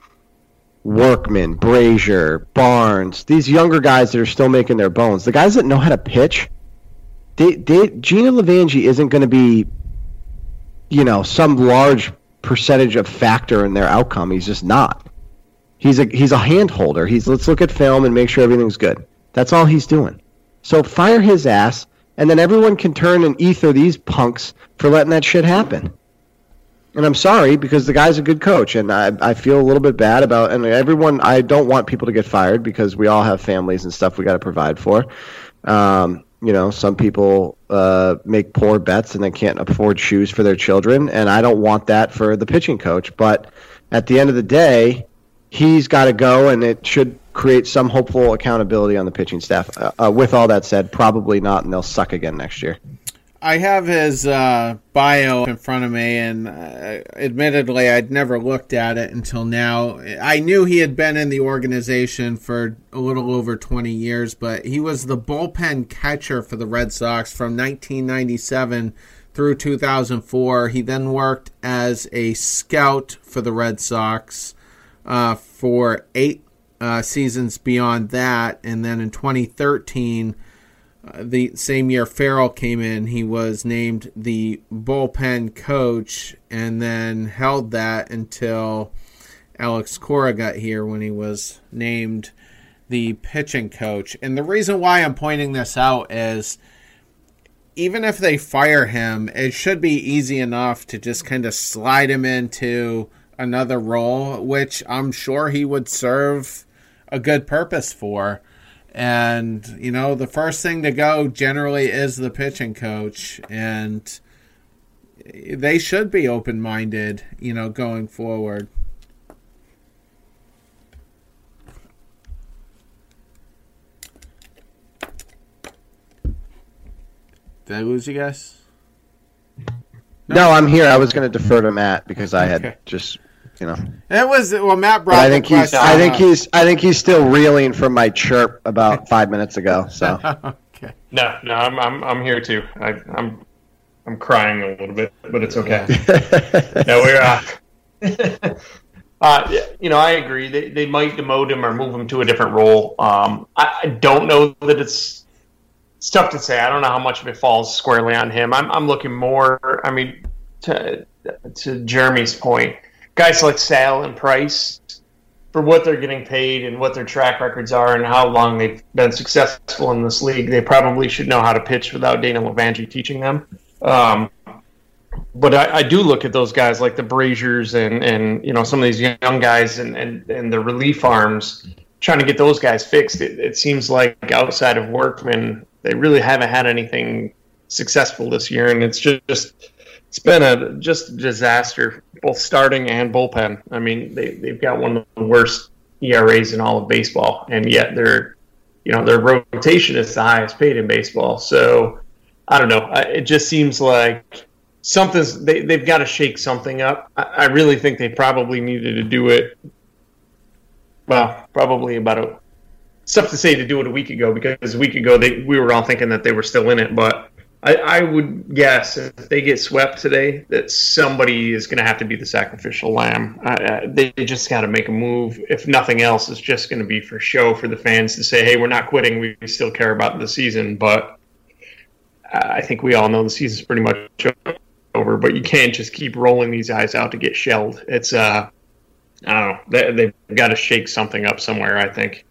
Workman, Brazier, Barnes, these younger guys that are still making their bones. The guys that know how to pitch, they, they, Gino Levangie isn't going to be, you know, some large percentage of factor in their outcome. He's just not. He's a he's a hand holder. He's let's look at film and make sure everything's good. That's all he's doing. So fire his ass, and then everyone can turn and ether these punks for letting that shit happen. And I'm sorry, because the guy's a good coach, and I I feel a little bit bad about, and everyone, I don't want people to get fired because we all have families and stuff we got to provide for. Um, you know, some people uh, make poor bets and they can't afford shoes for their children, and I don't want that for the pitching coach. But at the end of the day, he's got to go, and it should create some hopeful accountability on the pitching staff. Uh, uh, with all that said, probably not, and they'll suck again next year. I have his uh, bio in front of me, and uh, admittedly, I'd never looked at it until now. I knew he had been in the organization for a little over twenty years, but he was the bullpen catcher for the Red Sox from nineteen ninety-seven through two thousand four. He then worked as a scout for the Red Sox uh, for eight uh, seasons beyond that, and then in twenty thirteen, Uh, the same year Farrell came in, he was named the bullpen coach and then held that until Alex Cora got here when he was named the pitching coach. And the reason why I'm pointing this out is even if they fire him, it should be easy enough to just kind of slide him into another role, which I'm sure he would serve a good purpose for. And, you know, the first thing to go generally is the pitching coach. And they should be open-minded, you know, going forward. Did I lose you guys? No, no I'm here. I was going to defer to Matt because I had okay. just... You know, it was well. Matt brought. I think he's. Question. I think he's. I think he's still reeling from my chirp about five minutes ago. So. okay. No, no, I'm. I'm. I'm here too. I, I'm. I'm crying a little bit, but it's okay. no, we're. Uh, uh, you know, I agree. They they might demote him or move him to a different role. Um, I, I don't know that it's. It's tough to say. I don't know how much of it falls squarely on him. I'm. I'm looking more. I mean, to to Jeremy's point. Guys like Sale and Price, for what they're getting paid and what their track records are and how long they've been successful in this league, they probably should know how to pitch without Dana Levangie teaching them. Um, but I, I do look at those guys like the Braziers and, and you know some of these young guys and, and, and the relief arms, trying to get those guys fixed. It, it seems like outside of Workman, they really haven't had anything successful this year, and it's just it's been a just a disaster, both starting and bullpen. I mean, they they've got one of the worst E R As in all of baseball, and yet their you know their rotation is the highest paid in baseball. So I don't know. It just seems like something's they they've got to shake something up. I, I really think they probably needed to do it. Well, probably about a it's tough to say to do it a week ago because a week ago they we were all thinking that they were still in it, but. I, I would guess if they get swept today that somebody is going to have to be the sacrificial lamb. Uh, they just got to make a move. If nothing else, it's just going to be for show for the fans to say, hey, we're not quitting. We still care about the season. But I think we all know the season's pretty much over. But you can't just keep rolling these guys out to get shelled. It's, uh, I don't know. They, they've got to shake something up somewhere, I think.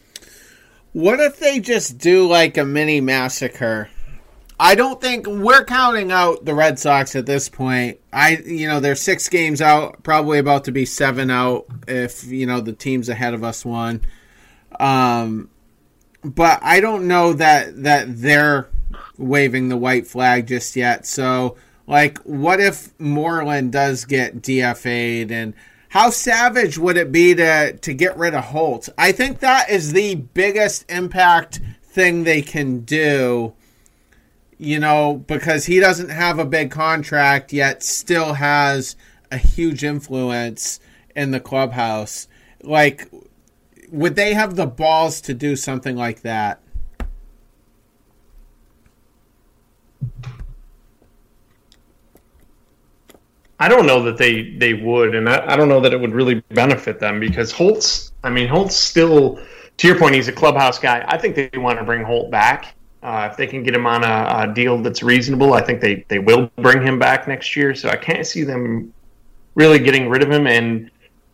What if they just do like a mini massacre? I don't think we're counting out the Red Sox at this point. I, you know, they're six games out, probably about to be seven out if, you know, the teams ahead of us won. Um, but I don't know that that they're waving the white flag just yet. So, like, what if Moreland does get D F A'd, and how savage would it be to, to get rid of Holt? I think that is the biggest impact thing they can do, you know, because he doesn't have a big contract yet still has a huge influence in the clubhouse. Like, would they have the balls to do something like that? I don't know that they, they would, and I, I don't know that it would really benefit them because Holt's, I mean, Holt's still, to your point, he's a clubhouse guy. I think they want to bring Holt back. Uh, if they can get him on a, a deal that's reasonable, I think they, they will bring him back next year. So I can't see them really getting rid of him. And,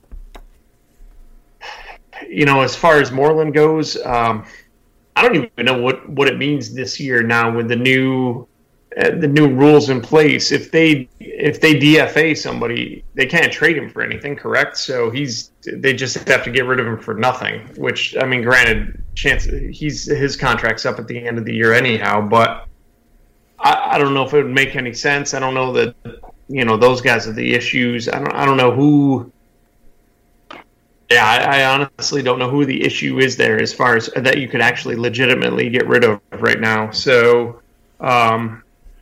you know, as far as Moreland goes, um, I don't even know what, what it means this year now with the new uh, the new rules in place. If they if they D F A somebody, they can't trade him for anything, correct? So he's they just have to get rid of him for nothing. Which, I mean, granted, chance he's his contract's up at the end of the year anyhow. But I, I don't know if it would make any sense. I don't know that you know those guys are the issues. I don't I don't know who. Yeah, I, I honestly don't know who the issue is there as far as that you could actually legitimately get rid of right now. So um,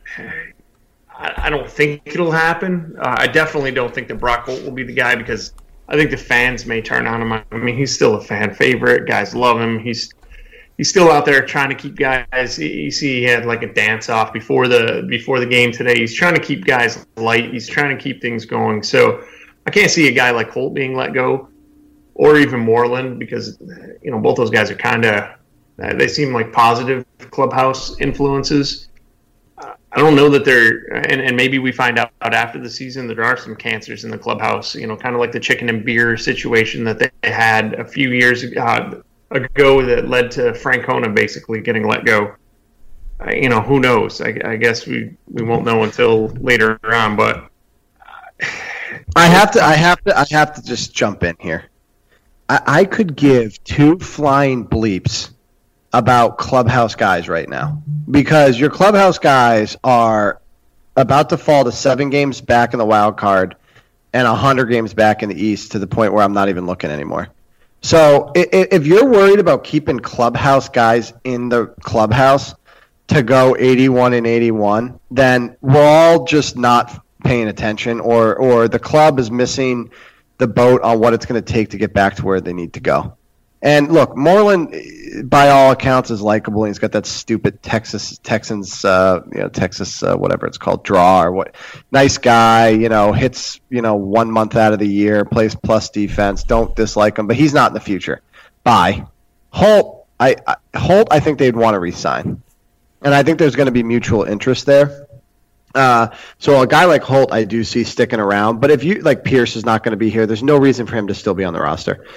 I, I don't think it'll happen. Uh, I definitely don't think that Brock Holt will be the guy because I think the fans may turn on him. I mean, he's still a fan favorite. Guys love him. He's he's still out there trying to keep guys. You see, he had like a dance off before the before the game today. He's trying to keep guys light. He's trying to keep things going. So I can't see a guy like Holt being let go. Or even Moreland, because you know both those guys are kind of they seem like positive clubhouse influences. Uh, I don't know that they're, and, and maybe we find out after the season that there are some cancers in the clubhouse. You know, kind of like the chicken and beer situation that they had a few years uh, ago that led to Francona basically getting let go. Uh, you know, who knows? I, I guess we, we won't know until later on. But uh, I have to, I have to, I have to just jump in here. I could give two flying bleeps about clubhouse guys right now because your clubhouse guys are about to fall to seven games back in the wild card and one hundred games back in the East to the point where I'm not even looking anymore. So if you're worried about keeping clubhouse guys in the clubhouse to go eighty-one and eighty-one, then we're all just not paying attention or, or the club is missing – the boat on what it's going to take to get back to where they need to go. And look, Moreland, by all accounts, is likable. He's got that stupid Texas Texans, uh, you know, Texas uh, whatever it's called, draw or what. Nice guy, you know, hits you know one month out of the year, plays plus defense. Don't dislike him, but he's not in the future. Bye. Holt, I, I Holt, I think they'd want to re-sign, and I think there's going to be mutual interest there. Uh, so a guy like Holt, I do see sticking around. But if you like Pierce is not going to be here, there's no reason for him to still be on the roster.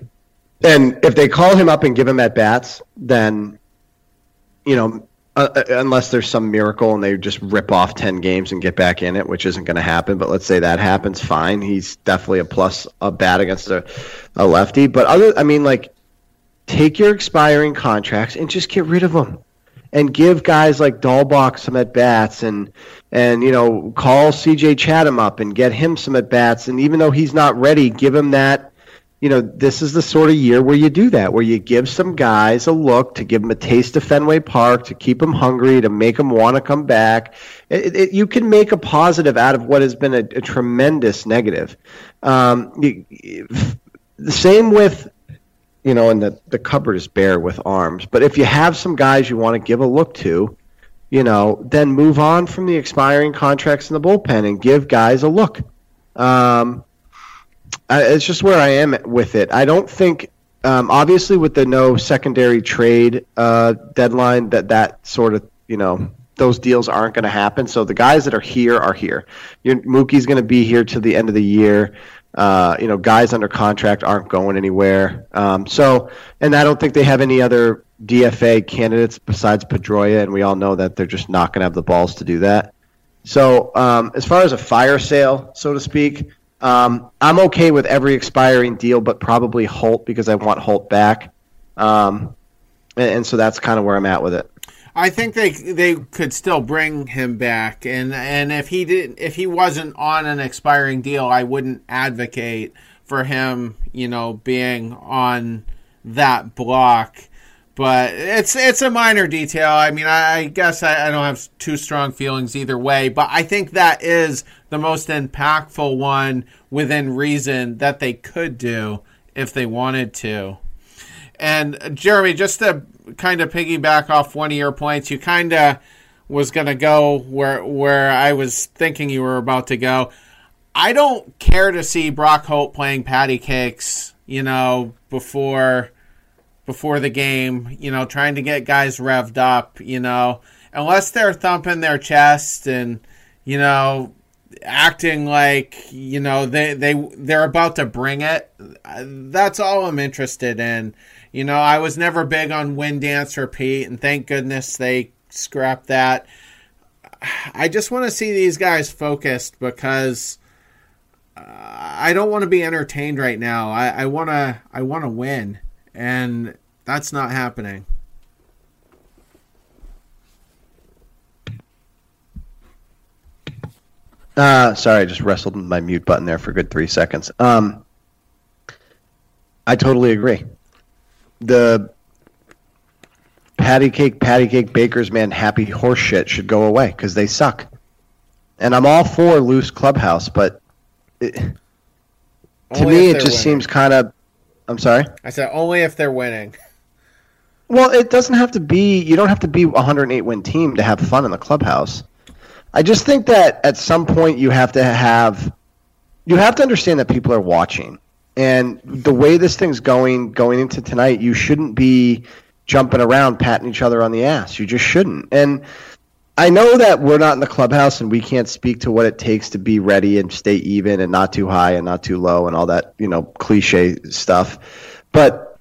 And if they call him up and give him at bats, then you know, uh, unless there's some miracle and they just rip off ten games and get back in it, which isn't going to happen. But let's say that happens, fine. He's definitely a plus a bat against a, a lefty. But other, I mean, like take your expiring contracts and just get rid of them. And give guys like Dahlbach some at-bats and, and, you know, call C J Chatham up and get him some at-bats. And even though he's not ready, give him that, you know, this is the sort of year where you do that, where you give some guys a look to give them a taste of Fenway Park, to keep them hungry, to make them want to come back. It, it, you can make a positive out of what has been a, a tremendous negative. Um, you, the same with... You know, and the, the cupboard is bare with arms. But if you have some guys you want to give a look to, you know, then move on from the expiring contracts in the bullpen and give guys a look. Um, I, it's just where I am with it. I don't think, um, obviously, with the no secondary trade uh, deadline, that that sort of, you know, those deals aren't going to happen. So the guys that are here are here. Your, Mookie's going to be here till the end of the year. Uh, you know, guys under contract aren't going anywhere. Um, so, and I don't think they have any other D F A candidates besides Pedroia, and we all know that they're just not going to have the balls to do that. So, um, as far as a fire sale, so to speak, um, I'm okay with every expiring deal, but probably Holt because I want Holt back. Um, and, and so that's kind of where I'm at with it. I think they they could still bring him back, and and if he did if he wasn't on an expiring deal, I wouldn't advocate for him, you know, being on that block. But it's it's a minor detail. I mean, I, I guess I, I don't have too strong feelings either way. But I think that is the most impactful one within reason that they could do if they wanted to. And Jeremy, just to kind of piggyback off one of your points, you kind of was going to go where where I was thinking you were about to go. I don't care to see Brock Holt playing patty cakes, you know, before before the game, you know, trying to get guys revved up, you know, unless they're thumping their chest and, you know, acting like, you know, they, they, they're about to bring it. That's all I'm interested in. You know, I was never big on win, dance, repeat, and thank goodness they scrapped that. I just want to see these guys focused because uh, I don't want to be entertained right now. I, I want to I want to win, and that's not happening. Uh, sorry, I just wrestled my mute button there for a good three seconds. Um, I totally agree. The patty cake, patty cake, baker's man, happy horse shit should go away because they suck. And I'm all for loose clubhouse, but it, to me it just winning. seems kind of. I'm sorry? I said only if they're winning. Well, it doesn't have to be. You don't have to be a one hundred eight win team to have fun in the clubhouse. I just think that at some point you have to have. You have to understand that people are watching. And the way this thing's going, going into tonight, you shouldn't be jumping around, patting each other on the ass. You just shouldn't. And I know that we're not in the clubhouse and we can't speak to what it takes to be ready and stay even and not too high and not too low and all that, you know, cliche stuff. But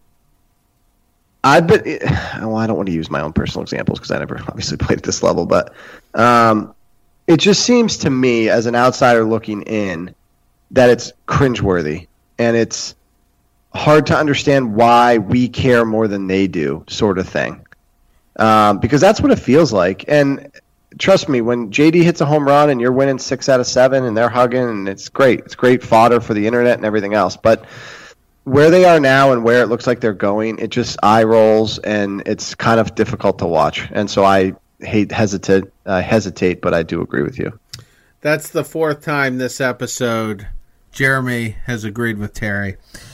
I've been, well, I don't want to use my own personal examples because I never obviously played at this level, but um, it just seems to me as an outsider looking in that it's cringeworthy. And it's hard to understand why we care more than they do, sort of thing. Um, because that's what it feels like. And trust me, when J D hits a home run and you're winning six out of seven and they're hugging, and it's great. It's great fodder for the internet and everything else. But where they are now and where it looks like they're going, it just eye rolls, and it's kind of difficult to watch. And so I hate hesitate, uh, hesitate, but I do agree with you. That's the fourth time this episode Jeremy has agreed with Terry.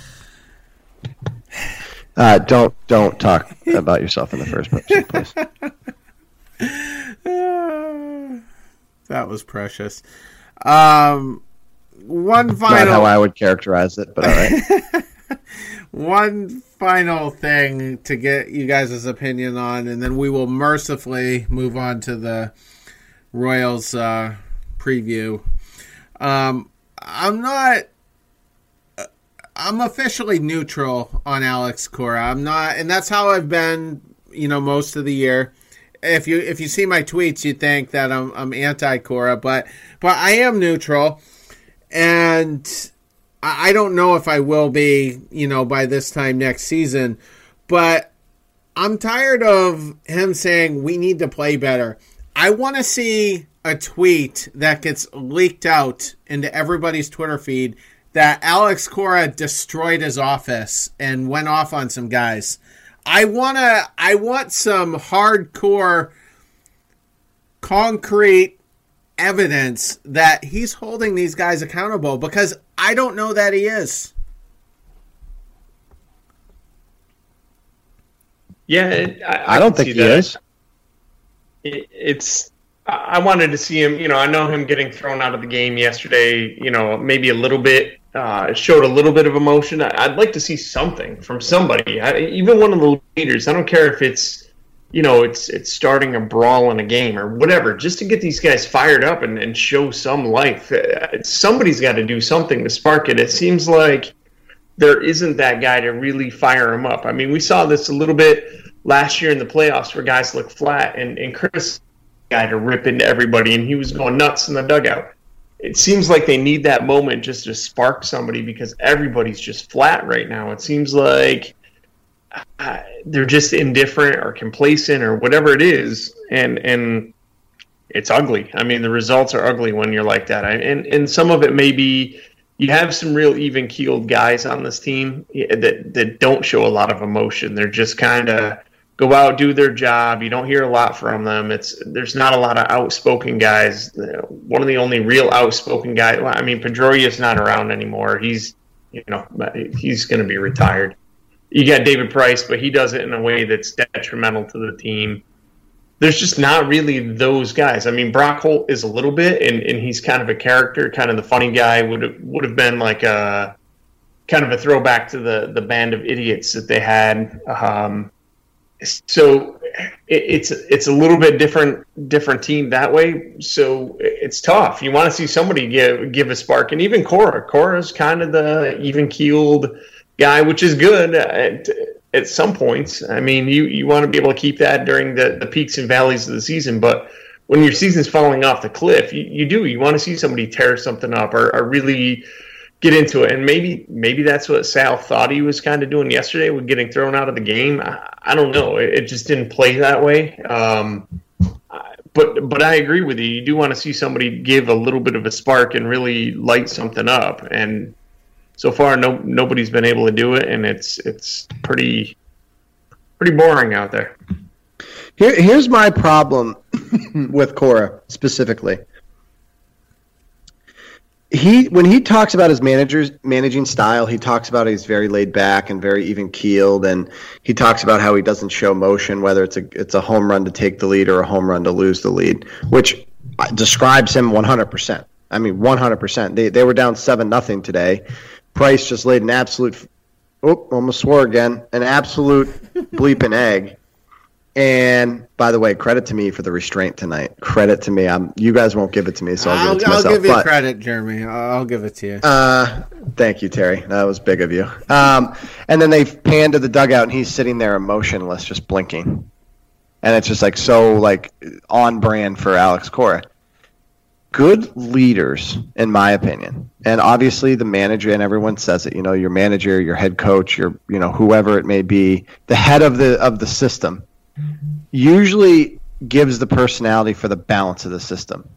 Uh, don't don't talk about yourself in the first person, please. That was precious. Um, one final. Not how I would characterize it, but all right. One final thing to get you guys' opinion on, and then we will mercifully move on to the Royals uh, preview. Um, I'm not. I'm officially neutral on Alex Cora. I'm not, and that's how I've been, you know, most of the year. If you if you see my tweets, you think that I'm I'm anti Cora, but but I am neutral, and I don't know if I will be, you know, by this time next season. But I'm tired of him saying we need to play better. I want to see a tweet that gets leaked out into everybody's Twitter feed that Alex Cora destroyed his office and went off on some guys. I wanna I want some hardcore concrete evidence that he's holding these guys accountable, because I don't know that he is. Yeah, it, I, I, I don't think he that. is. It, it's. I wanted to see him. You know, I know him getting thrown out of the game yesterday. You know, maybe a little bit. Uh, it showed a little bit of emotion. I, I'd like to see something from somebody, I, even one of the leaders. I don't care if it's, you know, it's it's starting a brawl in a game or whatever, just to get these guys fired up and, and show some life. Somebody's got to do something to spark it. It seems like there isn't that guy to really fire him up. I mean, we saw this a little bit last year in the playoffs where guys look flat, and, and Chris guy to rip into everybody, and he was going nuts in the dugout. It seems like they need that moment just to spark somebody, because everybody's just flat right now. It seems like uh, they're just indifferent or complacent or whatever it is, and and it's ugly. I mean, the results are ugly when you're like that. And and some of it may be you have some real even-keeled guys on this team that, that don't show a lot of emotion. They're just kind of go out, do their job. You don't hear a lot from them. It's There's not a lot of outspoken guys. One of the only real outspoken guys, I mean, Pedroia's not around anymore. He's, you know, he's going to be retired. You got David Price, but he does it in a way that's detrimental to the team. There's just not really those guys. I mean, Brock Holt is a little bit, and, and he's kind of a character, kind of the funny guy. Would have, would have been like a kind of a throwback to the, the band of idiots that they had. Um, so it, it's it's a little bit different different team that way. So it's tough. You want to see somebody give give a spark, and even Cora. Cora's kind of the even keeled guy, which is good at, at some points. I mean, you, you want to be able to keep that during the, the peaks and valleys of the season, but when your season's falling off the cliff, you, you do. You want to see somebody tear something up or, or really get into it. And maybe maybe that's what Sal thought he was kind of doing yesterday with getting thrown out of the game. I, I don't know. It, it just didn't play that way. Um, but but I agree with you. You do want to see somebody give a little bit of a spark and really light something up. And so far, no nobody's been able to do it, and it's it's pretty pretty boring out there. Here, here's my problem with Cora specifically. He when he talks about his manager's managing style, he talks about he's very laid back and very even keeled, and he talks about how he doesn't show motion, whether it's a it's a home run to take the lead or a home run to lose the lead, which describes him one hundred percent. I mean, one hundred percent. They they were down seven nothing today. Price just laid an absolute, oh, almost swore again, an absolute bleeping egg. And by the way, credit to me for the restraint tonight. Credit to me. I'm, you guys won't give it to me, so I'll, I'll give it to I'll myself. give you but, credit, Jeremy. I'll give it to you. Uh, thank you, Terry. That was big of you. Um, and then they pan to the dugout, and he's sitting there emotionless, just blinking. And it's just like so like on brand for Alex Cora. Good leaders, in my opinion, and obviously the manager, and everyone says it, you know, your manager, your head coach, your, you know, whoever it may be, the head of the of the system, usually gives the personality for the balance of the system.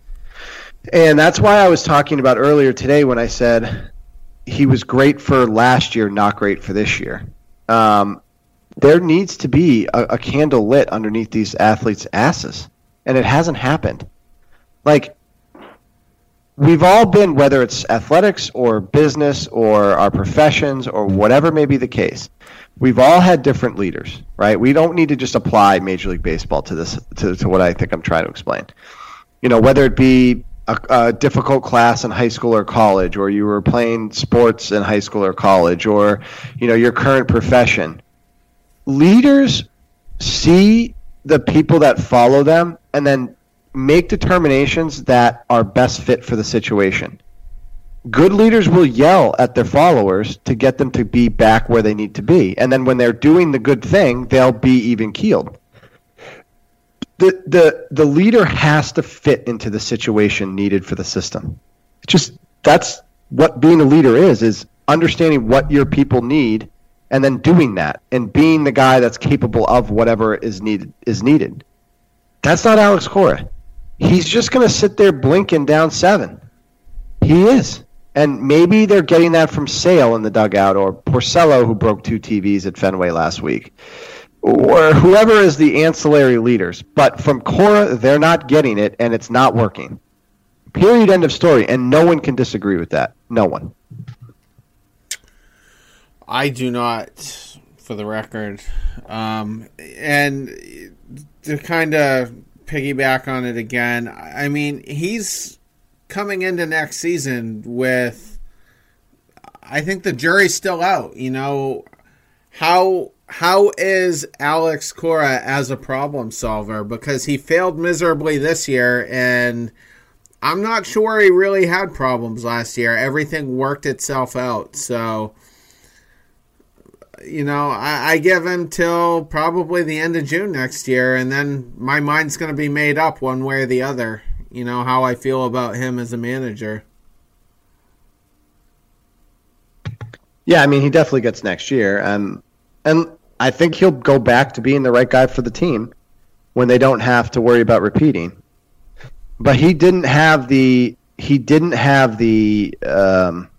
And that's why I was talking about earlier today when I said he was great for last year, not great for this year. Um, there needs to be a, a candle lit underneath these athletes' asses, and it hasn't happened. Like, we've all been, whether it's athletics or business or our professions or whatever may be the case, we've all had different leaders, right? We don't need to just apply Major League Baseball to this, to, to what I think I'm trying to explain. You know, whether it be a, a difficult class in high school or college, or you were playing sports in high school or college, or, you know, your current profession. Leaders see the people that follow them and then make determinations that are best fit for the situation. Good leaders will yell at their followers to get them to be back where they need to be. And then when they're doing the good thing, they'll be even keeled. The the the leader has to fit into the situation needed for the system. It's just that's what being a leader is, is understanding what your people need and then doing that and being the guy that's capable of whatever is needed is needed. That's not Alex Cora. He's just going to sit there blinking down seven. He is. And maybe they're getting that from Sale in the dugout, or Porcello, who broke two T Vs at Fenway last week, or whoever is the ancillary leaders. But from Cora, they're not getting it, and it's not working. Period, end of story. And no one can disagree with that. No one. I do not, for the record. Um, and to kind of piggyback on it again, I mean, he's coming into next season with, I think the jury's still out. You know, how how is Alex Cora as a problem solver? Because he failed miserably this year, and I'm not sure he really had problems last year. Everything worked itself out. So, you know, I, I give him till probably the end of June next year, and then my mind's going to be made up one way or the other, you know, how I feel about him as a manager. Yeah, I mean, he definitely gets next year. Um, and I think he'll go back to being the right guy for the team when they don't have to worry about repeating. But he didn't have the he didn't have the um,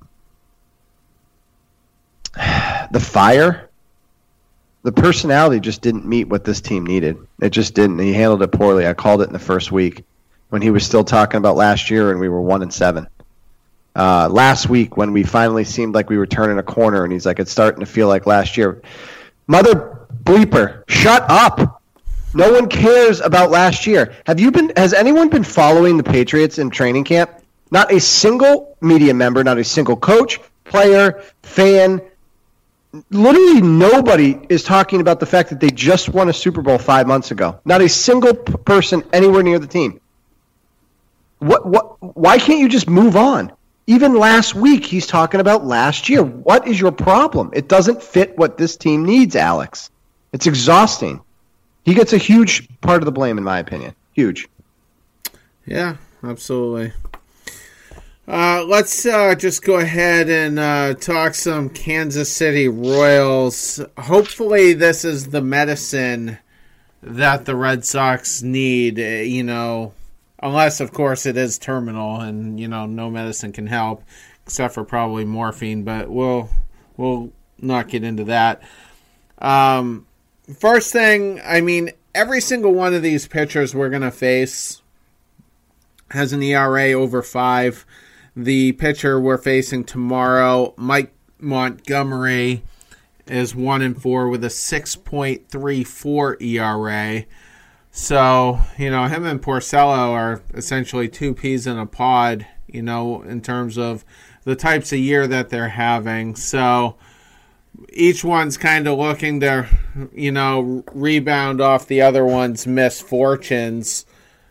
the fire. The personality just didn't meet what this team needed. It just didn't. He handled it poorly. I called it in the first week when he was still talking about last year and we were one and seven. Uh, last week when we finally seemed like we were turning a corner and he's like, it's starting to feel like last year. Mother bleeper, shut up. No one cares about last year. Have you been? Has anyone been following the Patriots in training camp? Not a single media member, not a single coach, player, fan. Literally nobody is talking about the fact that they just won a Super Bowl five months ago. Not a single p- person anywhere near the team. What? What? Why can't you just move on? Even last week, he's talking about last year. What is your problem? It doesn't fit what this team needs, Alex. It's exhausting. He gets a huge part of the blame, in my opinion. Huge. Yeah, absolutely. Uh, let's uh, just go ahead and uh, talk some Kansas City Royals. Hopefully this is the medicine that the Red Sox need, you know, unless, of course, it is terminal and, you know, no medicine can help except for probably morphine, but we'll we'll not get into that. Um, first thing, I mean, every single one of these pitchers we're going to face has an E R A over five. The pitcher we're facing tomorrow, Mike Montgomery, is one and four with a six point three four E R A. So, you know, him and Porcello are essentially two peas in a pod, you know, in terms of the types of year that they're having. So each one's kind of looking to, you know, rebound off the other one's misfortunes.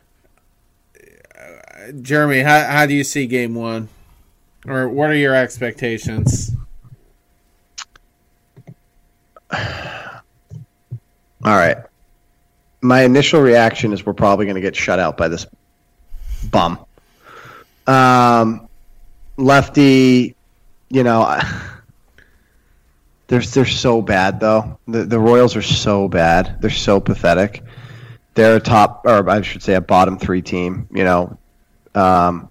Jeremy, how how do you see game one? Or what are your expectations? All right. My initial reaction is we're probably going to get shut out by this bum. Um, lefty, you know, they're, they're so bad, though. The, the Royals are so bad. They're so pathetic. They're a top, or I should say a bottom three team, you know. Um,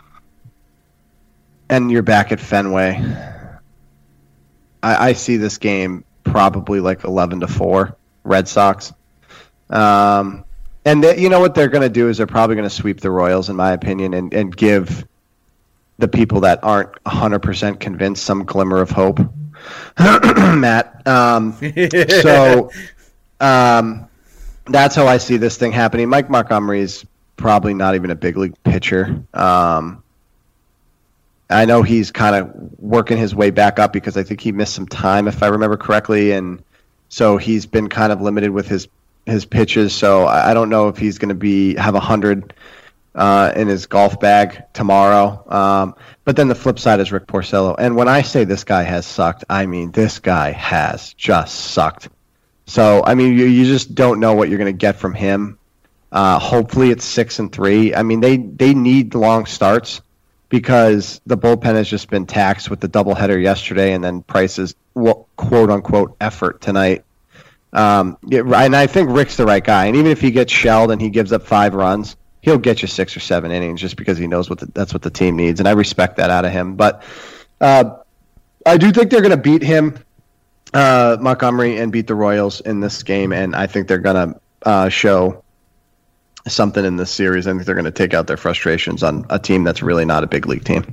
and you're back at Fenway. I, I see this game probably like eleven to four, Red Sox. Um, and they, you know what they're going to do is they're probably going to sweep the Royals, in my opinion, and, and give the people that aren't one hundred percent convinced some glimmer of hope. Matt. Um, so um, that's how I see this thing happening. Mike Montgomery's probably not even a big league pitcher. Um, I know he's kind of working his way back up because I think he missed some time, if I remember correctly, and so he's been kind of limited with his his pitches. So I don't know if he's going to be have a hundred uh, in his golf bag tomorrow. Um, but then the flip side is Rick Porcello, and when I say this guy has sucked, I mean this guy has just sucked. So I mean you you just don't know what you're going to get from him. Uh, hopefully it's six and three. I mean, they, they need long starts because the bullpen has just been taxed with the doubleheader yesterday and then Price's quote unquote effort tonight. Um, and I think Rick's the right guy. And even if he gets shelled and he gives up five runs, he'll get you six or seven innings just because he knows what the, that's what the team needs. And I respect that out of him. But uh, I do think they're going to beat him, uh, Montgomery, and beat the Royals in this game. And I think they're going to uh, show something in this series. I think they're going to take out their frustrations on a team that's really not a big league team.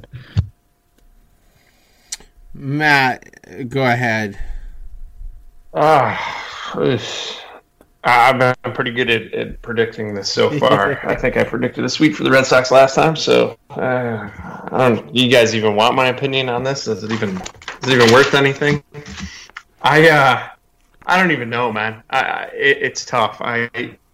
Matt, go ahead. Ah, uh, I've been pretty good at, at predicting this so far. I think I predicted a sweep for the Red Sox last time. So, uh, I don't. You guys even want my opinion on this? Is it even? Is it even worth anything? I uh, I don't even know, man. I, I it, it's tough. I.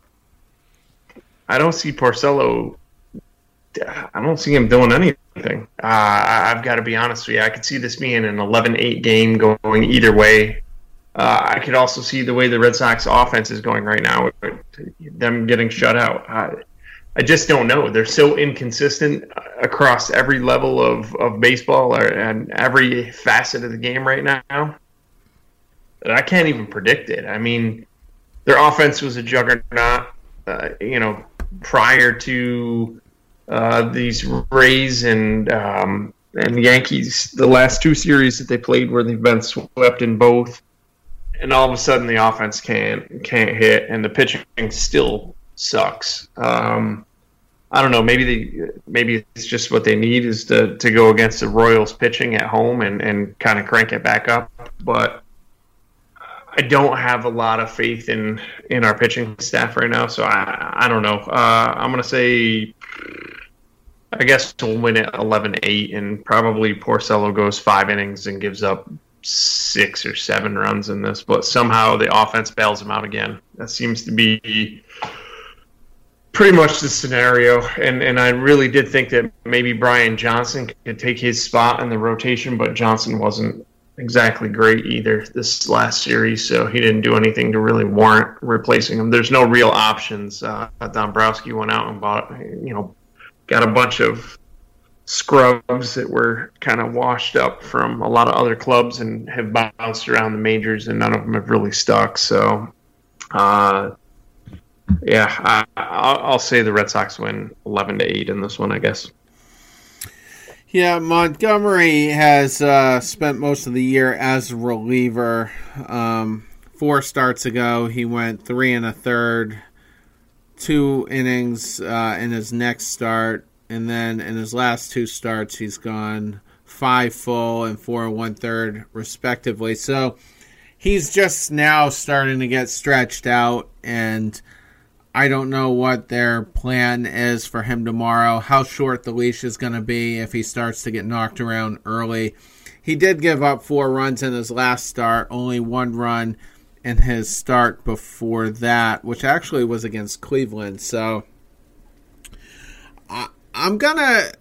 I don't see Porcello. I don't see him doing anything. Uh, I've got to be honest with you. I could see this being an eleven eight game going either way. Uh, I could also see the way the Red Sox offense is going right now, them getting shut out. I, I just don't know. They're so inconsistent across every level of, of baseball or, and every facet of the game right now. that I can't even predict it. I mean, their offense was a juggernaut, uh, you know, prior to uh, these Rays and um, and Yankees, the last two series that they played where they've been swept in both. And all of a sudden the offense can't can't hit, and the pitching still sucks. Um, I don't know. Maybe they, maybe it's just what they need is to, to go against the Royals pitching at home and, and kind of crank it back up. But I don't have a lot of faith in, in our pitching staff right now, so I I don't know. Uh, I'm gonna say, I guess we'll win it eleven eight, and probably Porcello goes five innings and gives up six or seven runs in this, but somehow the offense bails him out again. That seems to be pretty much the scenario, and and I really did think that maybe Brian Johnson could take his spot in the rotation, but Johnson wasn't exactly great either this last series, so he didn't do anything to really warrant replacing him. There's no real options. Uh, Dombrowski went out and bought, you know, got a bunch of scrubs that were kind of washed up from a lot of other clubs and have bounced around the majors, and none of them have really stuck. So, uh, yeah, I, I'll, I'll say the Red Sox win eleven to eight in this one, I guess. Yeah, Montgomery has uh, spent most of the year as a reliever. Um, four starts ago, he went three and a third, two innings uh, in his next start. And then in his last two starts, he's gone five full and four and one third, respectively. So he's just now starting to get stretched out, and I don't know what their plan is for him tomorrow, how short the leash is going to be if he starts to get knocked around early. He did give up four runs in his last start, only one run in his start before that, which actually was against Cleveland. So I I'm gonna,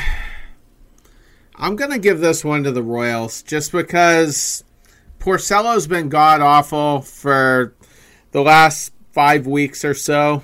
I'm gonna give this one to the Royals just because Porcello's been god awful for the last five weeks or so,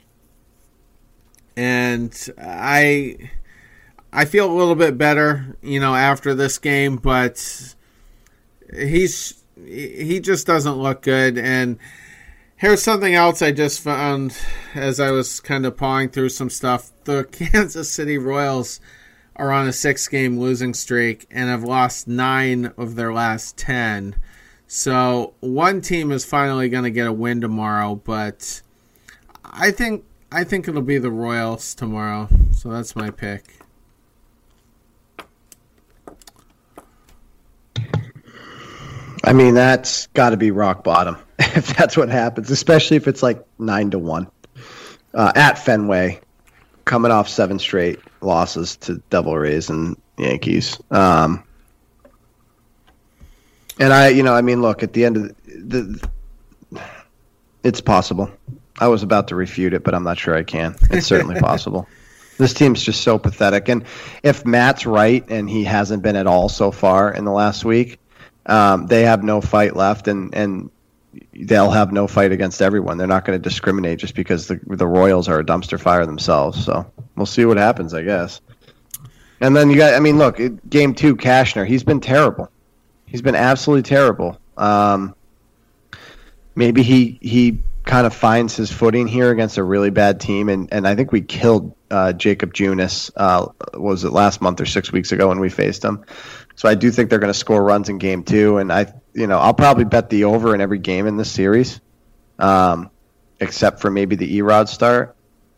and I, I feel a little bit better, you know, after this game, but he's he just doesn't look good. And here's something else I just found as I was kind of pawing through some stuff. The Kansas City Royals are on a six-game losing streak and have lost nine of their last ten. So one team is finally going to get a win tomorrow, but I think I think it'll be the Royals tomorrow. So that's my pick. I mean, that's got to be rock bottom if that's what happens, especially if it's like nine to one uh, at Fenway, coming off seven straight losses to Devil Rays and Yankees. Um, and I, you know, I mean, look, at the end of the, the, it's possible. I was about to refute it, but I'm not sure I can. It's certainly possible. This team's just so pathetic. And if Matt's right, and he hasn't been at all so far in the last week, Um, they have no fight left, and, and they'll have no fight against everyone. They're not going to discriminate just because the the Royals are a dumpster fire themselves. So we'll see what happens, I guess. And then you got, I mean, look, it, game two, Cashner, he's been terrible. He's been absolutely terrible. Um, maybe he he kind of finds his footing here against a really bad team, and, and I think we killed uh, Jacob Junis, uh, was it last month or six weeks ago when we faced him. So I do think they're going to score runs in game two, and I, you know, I'll probably bet the over in every game in this series, um, except for maybe the Erod start.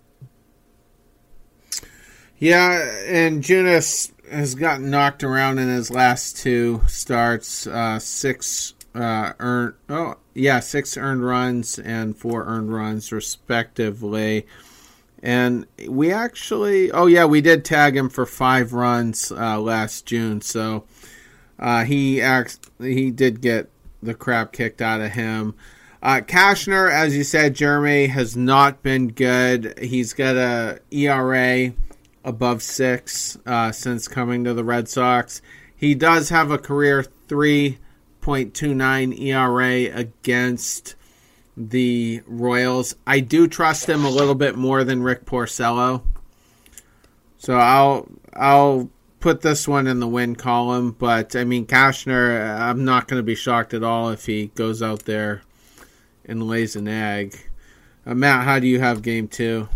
Yeah, and Junis has gotten knocked around in his last two starts. Uh, six uh, earned, oh yeah, six earned runs and four earned runs respectively. And we actually, oh yeah, we did tag him for five runs uh, last June. So uh, he act, he did get the crap kicked out of him. Uh, Cashner, as you said, Jeremy, has not been good. He's got a E R A above six uh, since coming to the Red Sox. He does have a career three point two nine E R A against the Royals. I do trust him a little bit more than Rick Porcello. So I'll I'll put this one in the win column, but I mean, Cashner, I'm not going to be shocked at all if he goes out there and lays an egg. Uh, Matt, how do you have game two?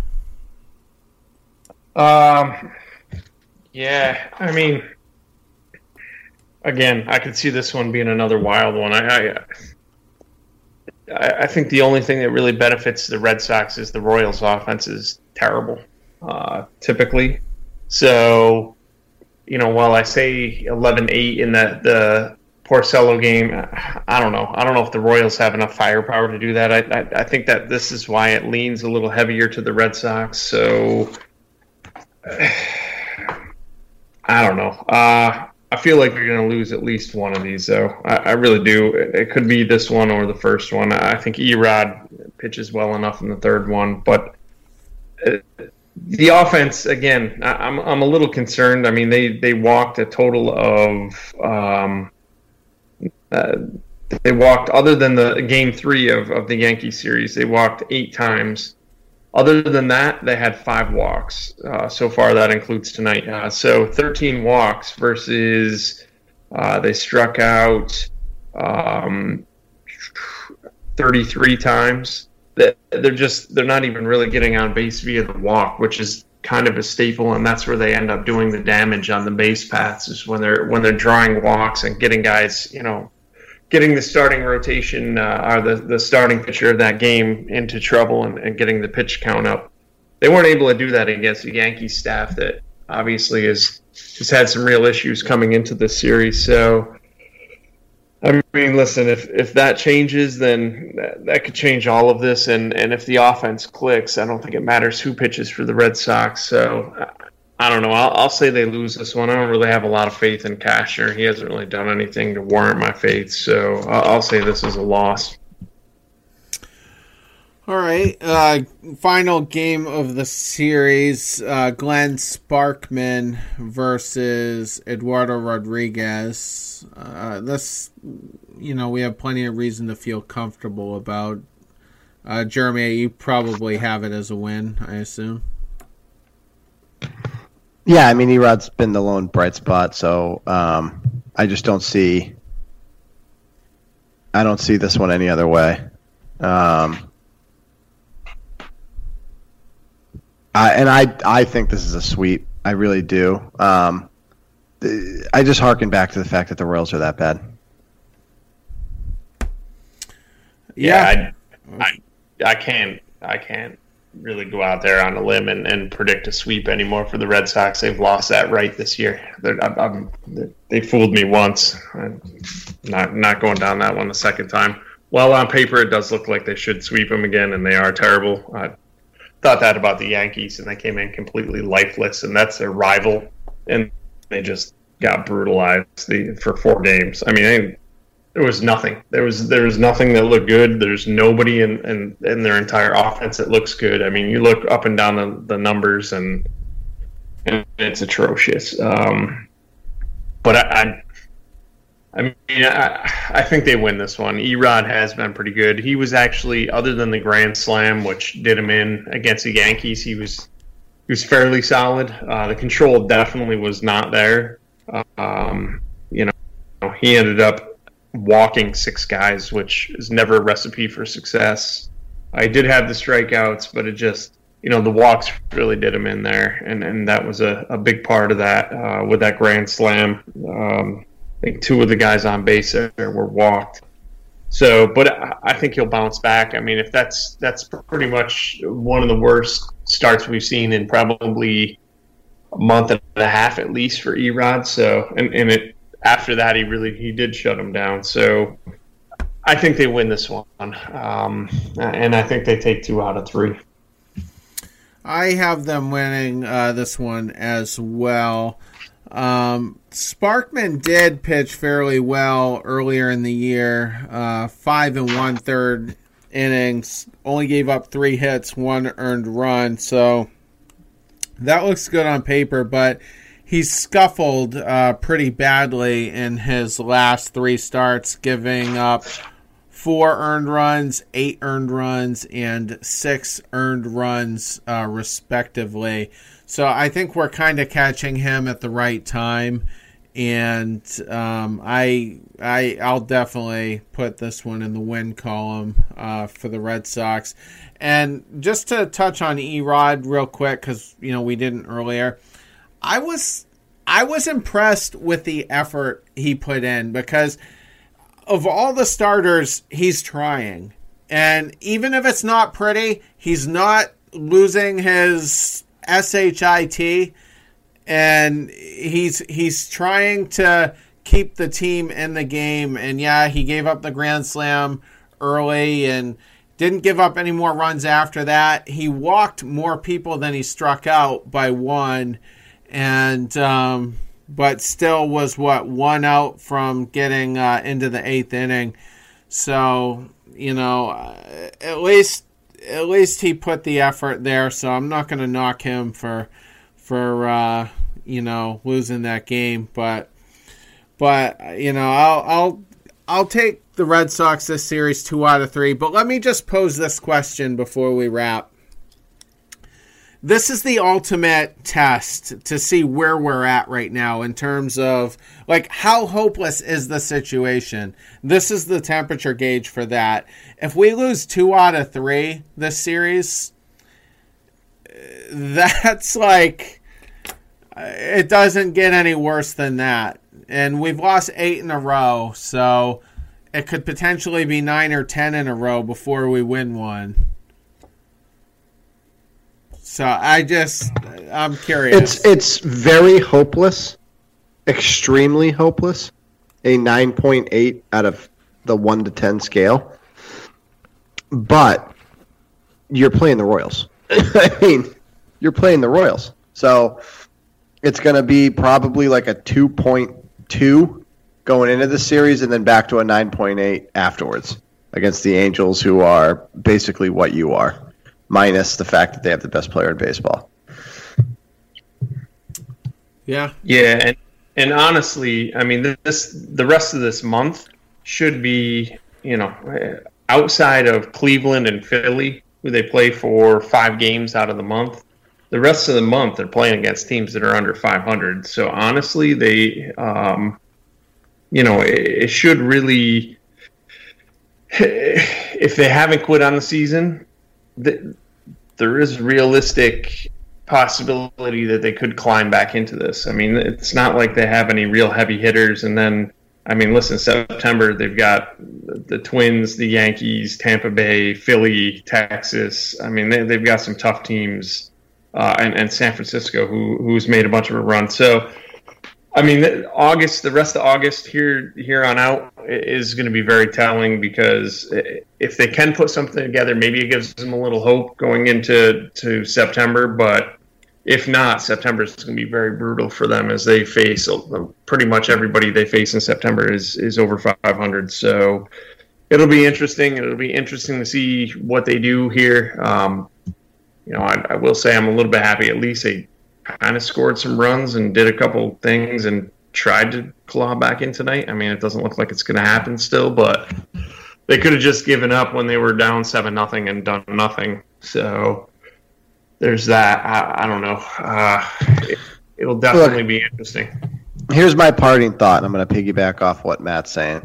Um, yeah, I mean, again, I could see this one being another wild one. I, I, I think the only thing that really benefits the Red Sox is the Royals' offense is terrible, uh, typically. So, you know, while I say eleven eight in the, the Porcello game, I don't know. I don't know if the Royals have enough firepower to do that. I, I, I think that this is why it leans a little heavier to the Red Sox. So, I don't know. Uh, I feel like we're going to lose at least one of these, though. I, I really do. It could be this one or the first one. I think Erod pitches well enough in the third one, but uh, the offense, again, I, I'm I'm a little concerned. I mean, they, they walked a total of um, uh, they walked, other than the game three of, of the Yankee series, they walked eight times. Other than that, they had five walks. Uh, so far, that includes tonight. Uh, so thirteen walks versus uh, they struck out um, thirty-three times. They're just they're not even really getting on base via the walk, which is kind of a staple, and that's where they end up doing the damage on the base paths, is when they're when they're drawing walks and getting guys, you know, getting the starting rotation uh, or the, the starting pitcher of that game into trouble and, and getting the pitch count up. They weren't able to do that against the Yankees staff that obviously has has had some real issues coming into this series. So, I mean, listen, if, if that changes, then that, that could change all of this. And, and if the offense clicks, I don't think it matters who pitches for the Red Sox. So, I don't know. I'll, I'll say they lose this one. I don't really have a lot of faith in Cashner. He hasn't really done anything to warrant my faith. So, I'll, I'll say this is a loss. All right. Uh, final game of the series, uh, Glenn Sparkman versus Eduardo Rodriguez. Uh, this, you know, we have plenty of reason to feel comfortable about. Uh, Jeremy, you probably have it as a win, I assume. Yeah, I mean, Erod's been the lone bright spot, so um, I just don't see I don't see this one any other way. Um I, and I I think this is a sweep. I really do. Um, I just harken back to the fact that the Royals are that bad. Yeah, I, I, I can't I can't really go out there on a limb and, and predict a sweep anymore for the Red Sox. They've lost that right this year. They're, I'm, I'm, they fooled me once. I'm not not going down that one the second time. Well, on paper, it does look like they should sweep them again, and they are terrible. I, thought that about the Yankees, and they came in completely lifeless, and that's their rival, and they just got brutalized the, for four games. I mean, they, there was nothing. There was there was nothing that looked good. There's nobody in, in, in their entire offense that looks good. I mean, you look up and down the, the numbers, and, and it's atrocious. Um, but I, I I mean, I, I think they win this one. Erod has been pretty good. He was actually, other than the Grand Slam, which did him in against the Yankees, he was he was fairly solid. Uh, the control definitely was not there. Um, you know, he ended up walking six guys, which is never a recipe for success. I did have the strikeouts, but it just, you know, the walks really did him in there, and, and that was a, a big part of that uh, with that Grand Slam. Um, I think two of the guys on base there were walked. So, but I think he'll bounce back. I mean, if that's that's pretty much one of the worst starts we've seen in probably a month and a half at least for Erod. So, and, and it after that he really he did shut him down. So, I think they win this one, um, and I think they take two out of three. I have them winning uh, this one as well. Um, Sparkman did pitch fairly well earlier in the year, uh, five and one third innings, only gave up three hits, one earned run, so that looks good on paper, but he's scuffled uh, pretty badly in his last three starts, giving up four earned runs, eight earned runs, and six earned runs, uh, respectively. so I think we're kind of catching him at the right time. And um, I, I, I'll definitely put this one in the win column uh, for the Red Sox. And just to touch on Erod real quick, because you know we didn't earlier, I was, I was impressed with the effort he put in, because of all the starters, he's trying, and even if it's not pretty, he's not losing his shit. And he's he's trying to keep the team in the game. And yeah, he gave up the grand slam early and didn't give up any more runs after that. He walked more people than he struck out by one, and um, but still was what one out from getting uh, into the eighth inning. So you know, uh, at least at least he put the effort there. So I'm not going to knock him for for. Uh, you know, losing that game, but, but, you know, I'll, I'll, I'll take the Red Sox this series two out of three, but let me just pose this question before we wrap. This is the ultimate test to see where we're at right now in terms of, like, how hopeless is the situation? This is the temperature gauge for that. If we lose two out of three this series, that's like, it doesn't get any worse than that. And we've lost eight in a row, so it could potentially be nine or ten in a row before we win one. So I just, I'm curious. It's it's very hopeless, extremely hopeless. A nine point eight out of the one to ten scale. But you're playing the Royals. I mean, you're playing the Royals. So it's going to be probably like a two point two going into the series and then back to a nine point eight afterwards against the Angels, who are basically what you are, minus the fact that they have the best player in baseball. Yeah. Yeah, and, and honestly, I mean, this the rest of this month should be, you know, outside of Cleveland and Philly, who they play for five games out of the month. The rest of the month, they're playing against teams that are under five hundred. So honestly, they, um, you know, it, it should really, if they haven't quit on the season, the, there is realistic possibility that they could climb back into this. I mean, it's not like they have any real heavy hitters. And then, I mean, listen, September, they've got the Twins, the Yankees, Tampa Bay, Philly, Texas. I mean, they, they've got some tough teams. Uh, and, and San Francisco, who who's made a bunch of a run. So, I mean, August, the rest of August here here on out is going to be very telling, because if they can put something together, maybe it gives them a little hope going into to September. But if not, September is going to be very brutal for them, as they face pretty much everybody they face in September is is over five hundred. So it'll be interesting. It'll be interesting to see what they do here. Um, You know, I, I will say I'm a little bit happy. At least they kind of scored some runs and did a couple things and tried to claw back in tonight. I mean, it doesn't look like it's going to happen still, but they could have just given up when they were down seven nothing and done nothing. So there's that. I, I don't know. Uh, it, it'll definitely Look, be interesting. Here's my parting thought. I'm going to piggyback off what Matt's saying.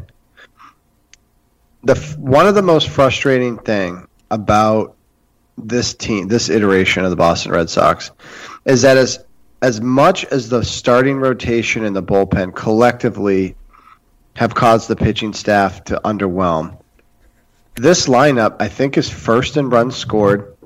The one of the most frustrating thing about this team, this iteration of the Boston Red Sox, is that as as much as the starting rotation and the bullpen collectively have caused the pitching staff to underwhelm, this lineup, I think, is first in runs scored,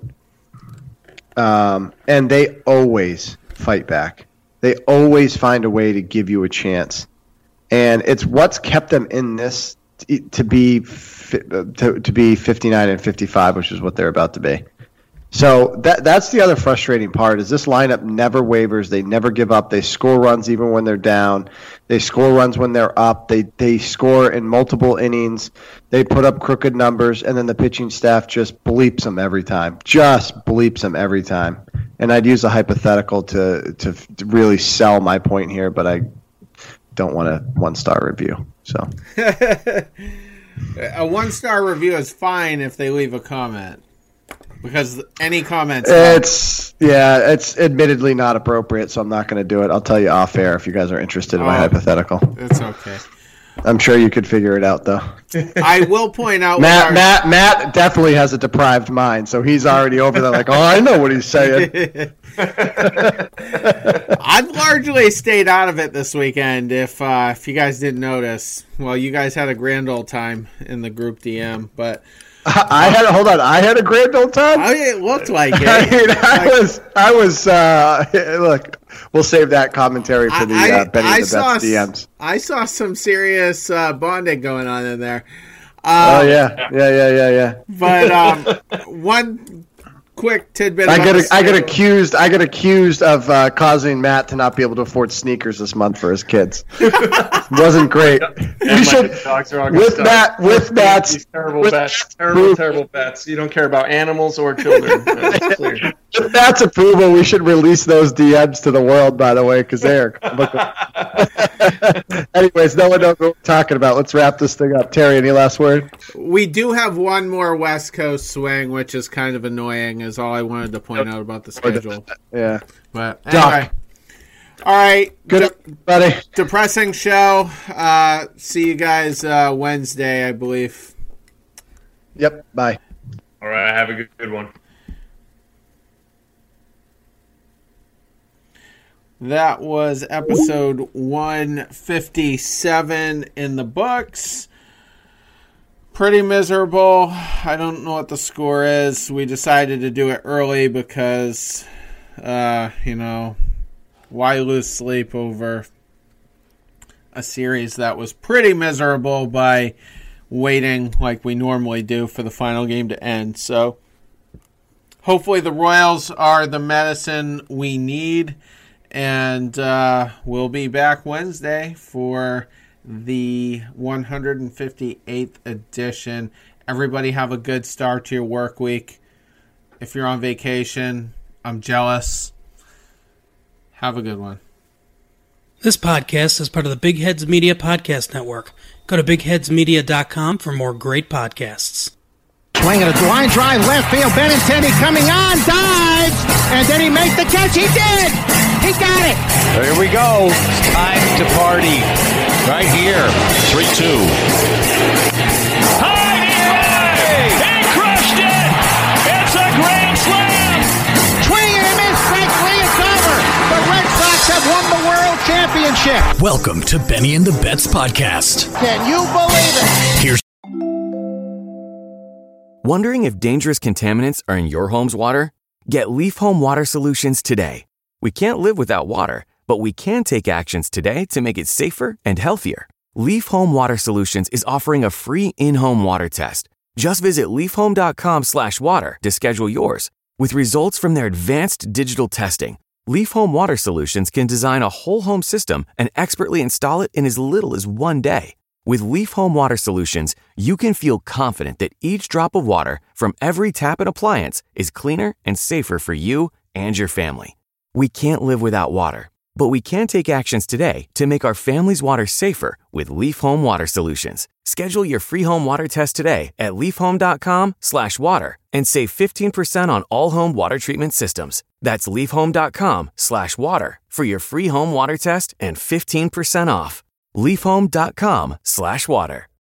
um, and they always fight back. They always find a way to give you a chance, and it's what's kept them in this to be to, to be fifty-nine and fifty-five, which is what they're about to be. So that that's the other frustrating part, is this lineup never wavers. They never give up. They score runs even when they're down. They score runs when they're up. They they score in multiple innings. They put up crooked numbers, and then the pitching staff just bleeps them every time. Just bleeps them every time. And I'd use a hypothetical to, to to really sell my point here, but I don't want a one-star review. So a one-star review is fine if they leave a comment. because any comments. It's yeah, it's admittedly not appropriate, so I'm not going to do it. I'll tell you off air if you guys are interested in oh, my hypothetical. It's okay. I'm sure you could figure it out, though. I will point out Matt. our... Matt. Matt definitely has a deprived mind, so he's already over there. Like, oh, I know what he's saying. I've largely stayed out of it this weekend. If uh, if you guys didn't notice, well, you guys had a grand old time in the group D M, but. I had hold on. I had a grand old time. I mean, it looked like it. I, mean, I like, was. I was. Uh, look, we'll save that commentary for the I, uh, Benny I and the saw, Bets D Ms. I saw some serious uh, bonding going on in there. Um, oh yeah, yeah, yeah, yeah, yeah. But um, one quick tidbit. I get. I get accused. I get accused of uh, causing Matt to not be able to afford sneakers this month for his kids. Wasn't great. You should dogs are all with start. Matt. With Matt's These terrible with bets. Matt's Terrible, approval, terrible bets. You don't care about animals or children. That's clear. With Matt's approval, we should release those D Ms to the world. By the way, because they're. Anyways, no one knows what we're talking about. Let's wrap this thing up. Terry, any last word? We do have one more West Coast swing, which is kind of annoying. Is all I wanted to point out about the schedule. Yeah, but anyway. All right. Good, De- buddy. Depressing show. Uh, see you guys uh, Wednesday, I believe. Yep. Bye. All right. Have a good, good one. That was episode one fifty-seven in the books. Pretty miserable. I don't know what the score is. We decided to do it early because, uh, you know, why lose sleep over a series that was pretty miserable by waiting like we normally do for the final game to end. So hopefully the Royals are the medicine we need, and uh, we'll be back Wednesday for the one hundred fifty-eighth edition. Everybody have a good start to your work week. If you're on vacation, I'm jealous. Have a good one. This podcast is part of the Big Heads Media Podcast Network. Go to big heads media dot com for more great podcasts. Swinging a line drive left field. Benintendi coming on, dives, and did he make the catch? He did. He got it. Here we go. It's time to party. Right here. three two. High drive! He crushed it! It's a grand slam! Swing and a miss. Strike three. It's over. The Red Sox have won the World Championship. Welcome to Benny and the Bets podcast. Can you believe it? Here's Wondering if dangerous contaminants are in your home's water? Get Leaf Home Water Solutions today. We can't live without water, but we can take actions today to make it safer and healthier. Leaf Home Water Solutions is offering a free in-home water test. Just visit leaf home dot com slash water to schedule yours. With results from their advanced digital testing, Leaf Home Water Solutions can design a whole home system and expertly install it in as little as one day. With Leaf Home Water Solutions, you can feel confident that each drop of water from every tap and appliance is cleaner and safer for you and your family. We can't live without water, but we can take actions today to make our family's water safer with Leaf Home Water Solutions. Schedule your free home water test today at leaf home dot com slash water and save fifteen percent on all home water treatment systems. That's leaf home dot com slash water for your free home water test and fifteen percent off. leaf home dot com slash water.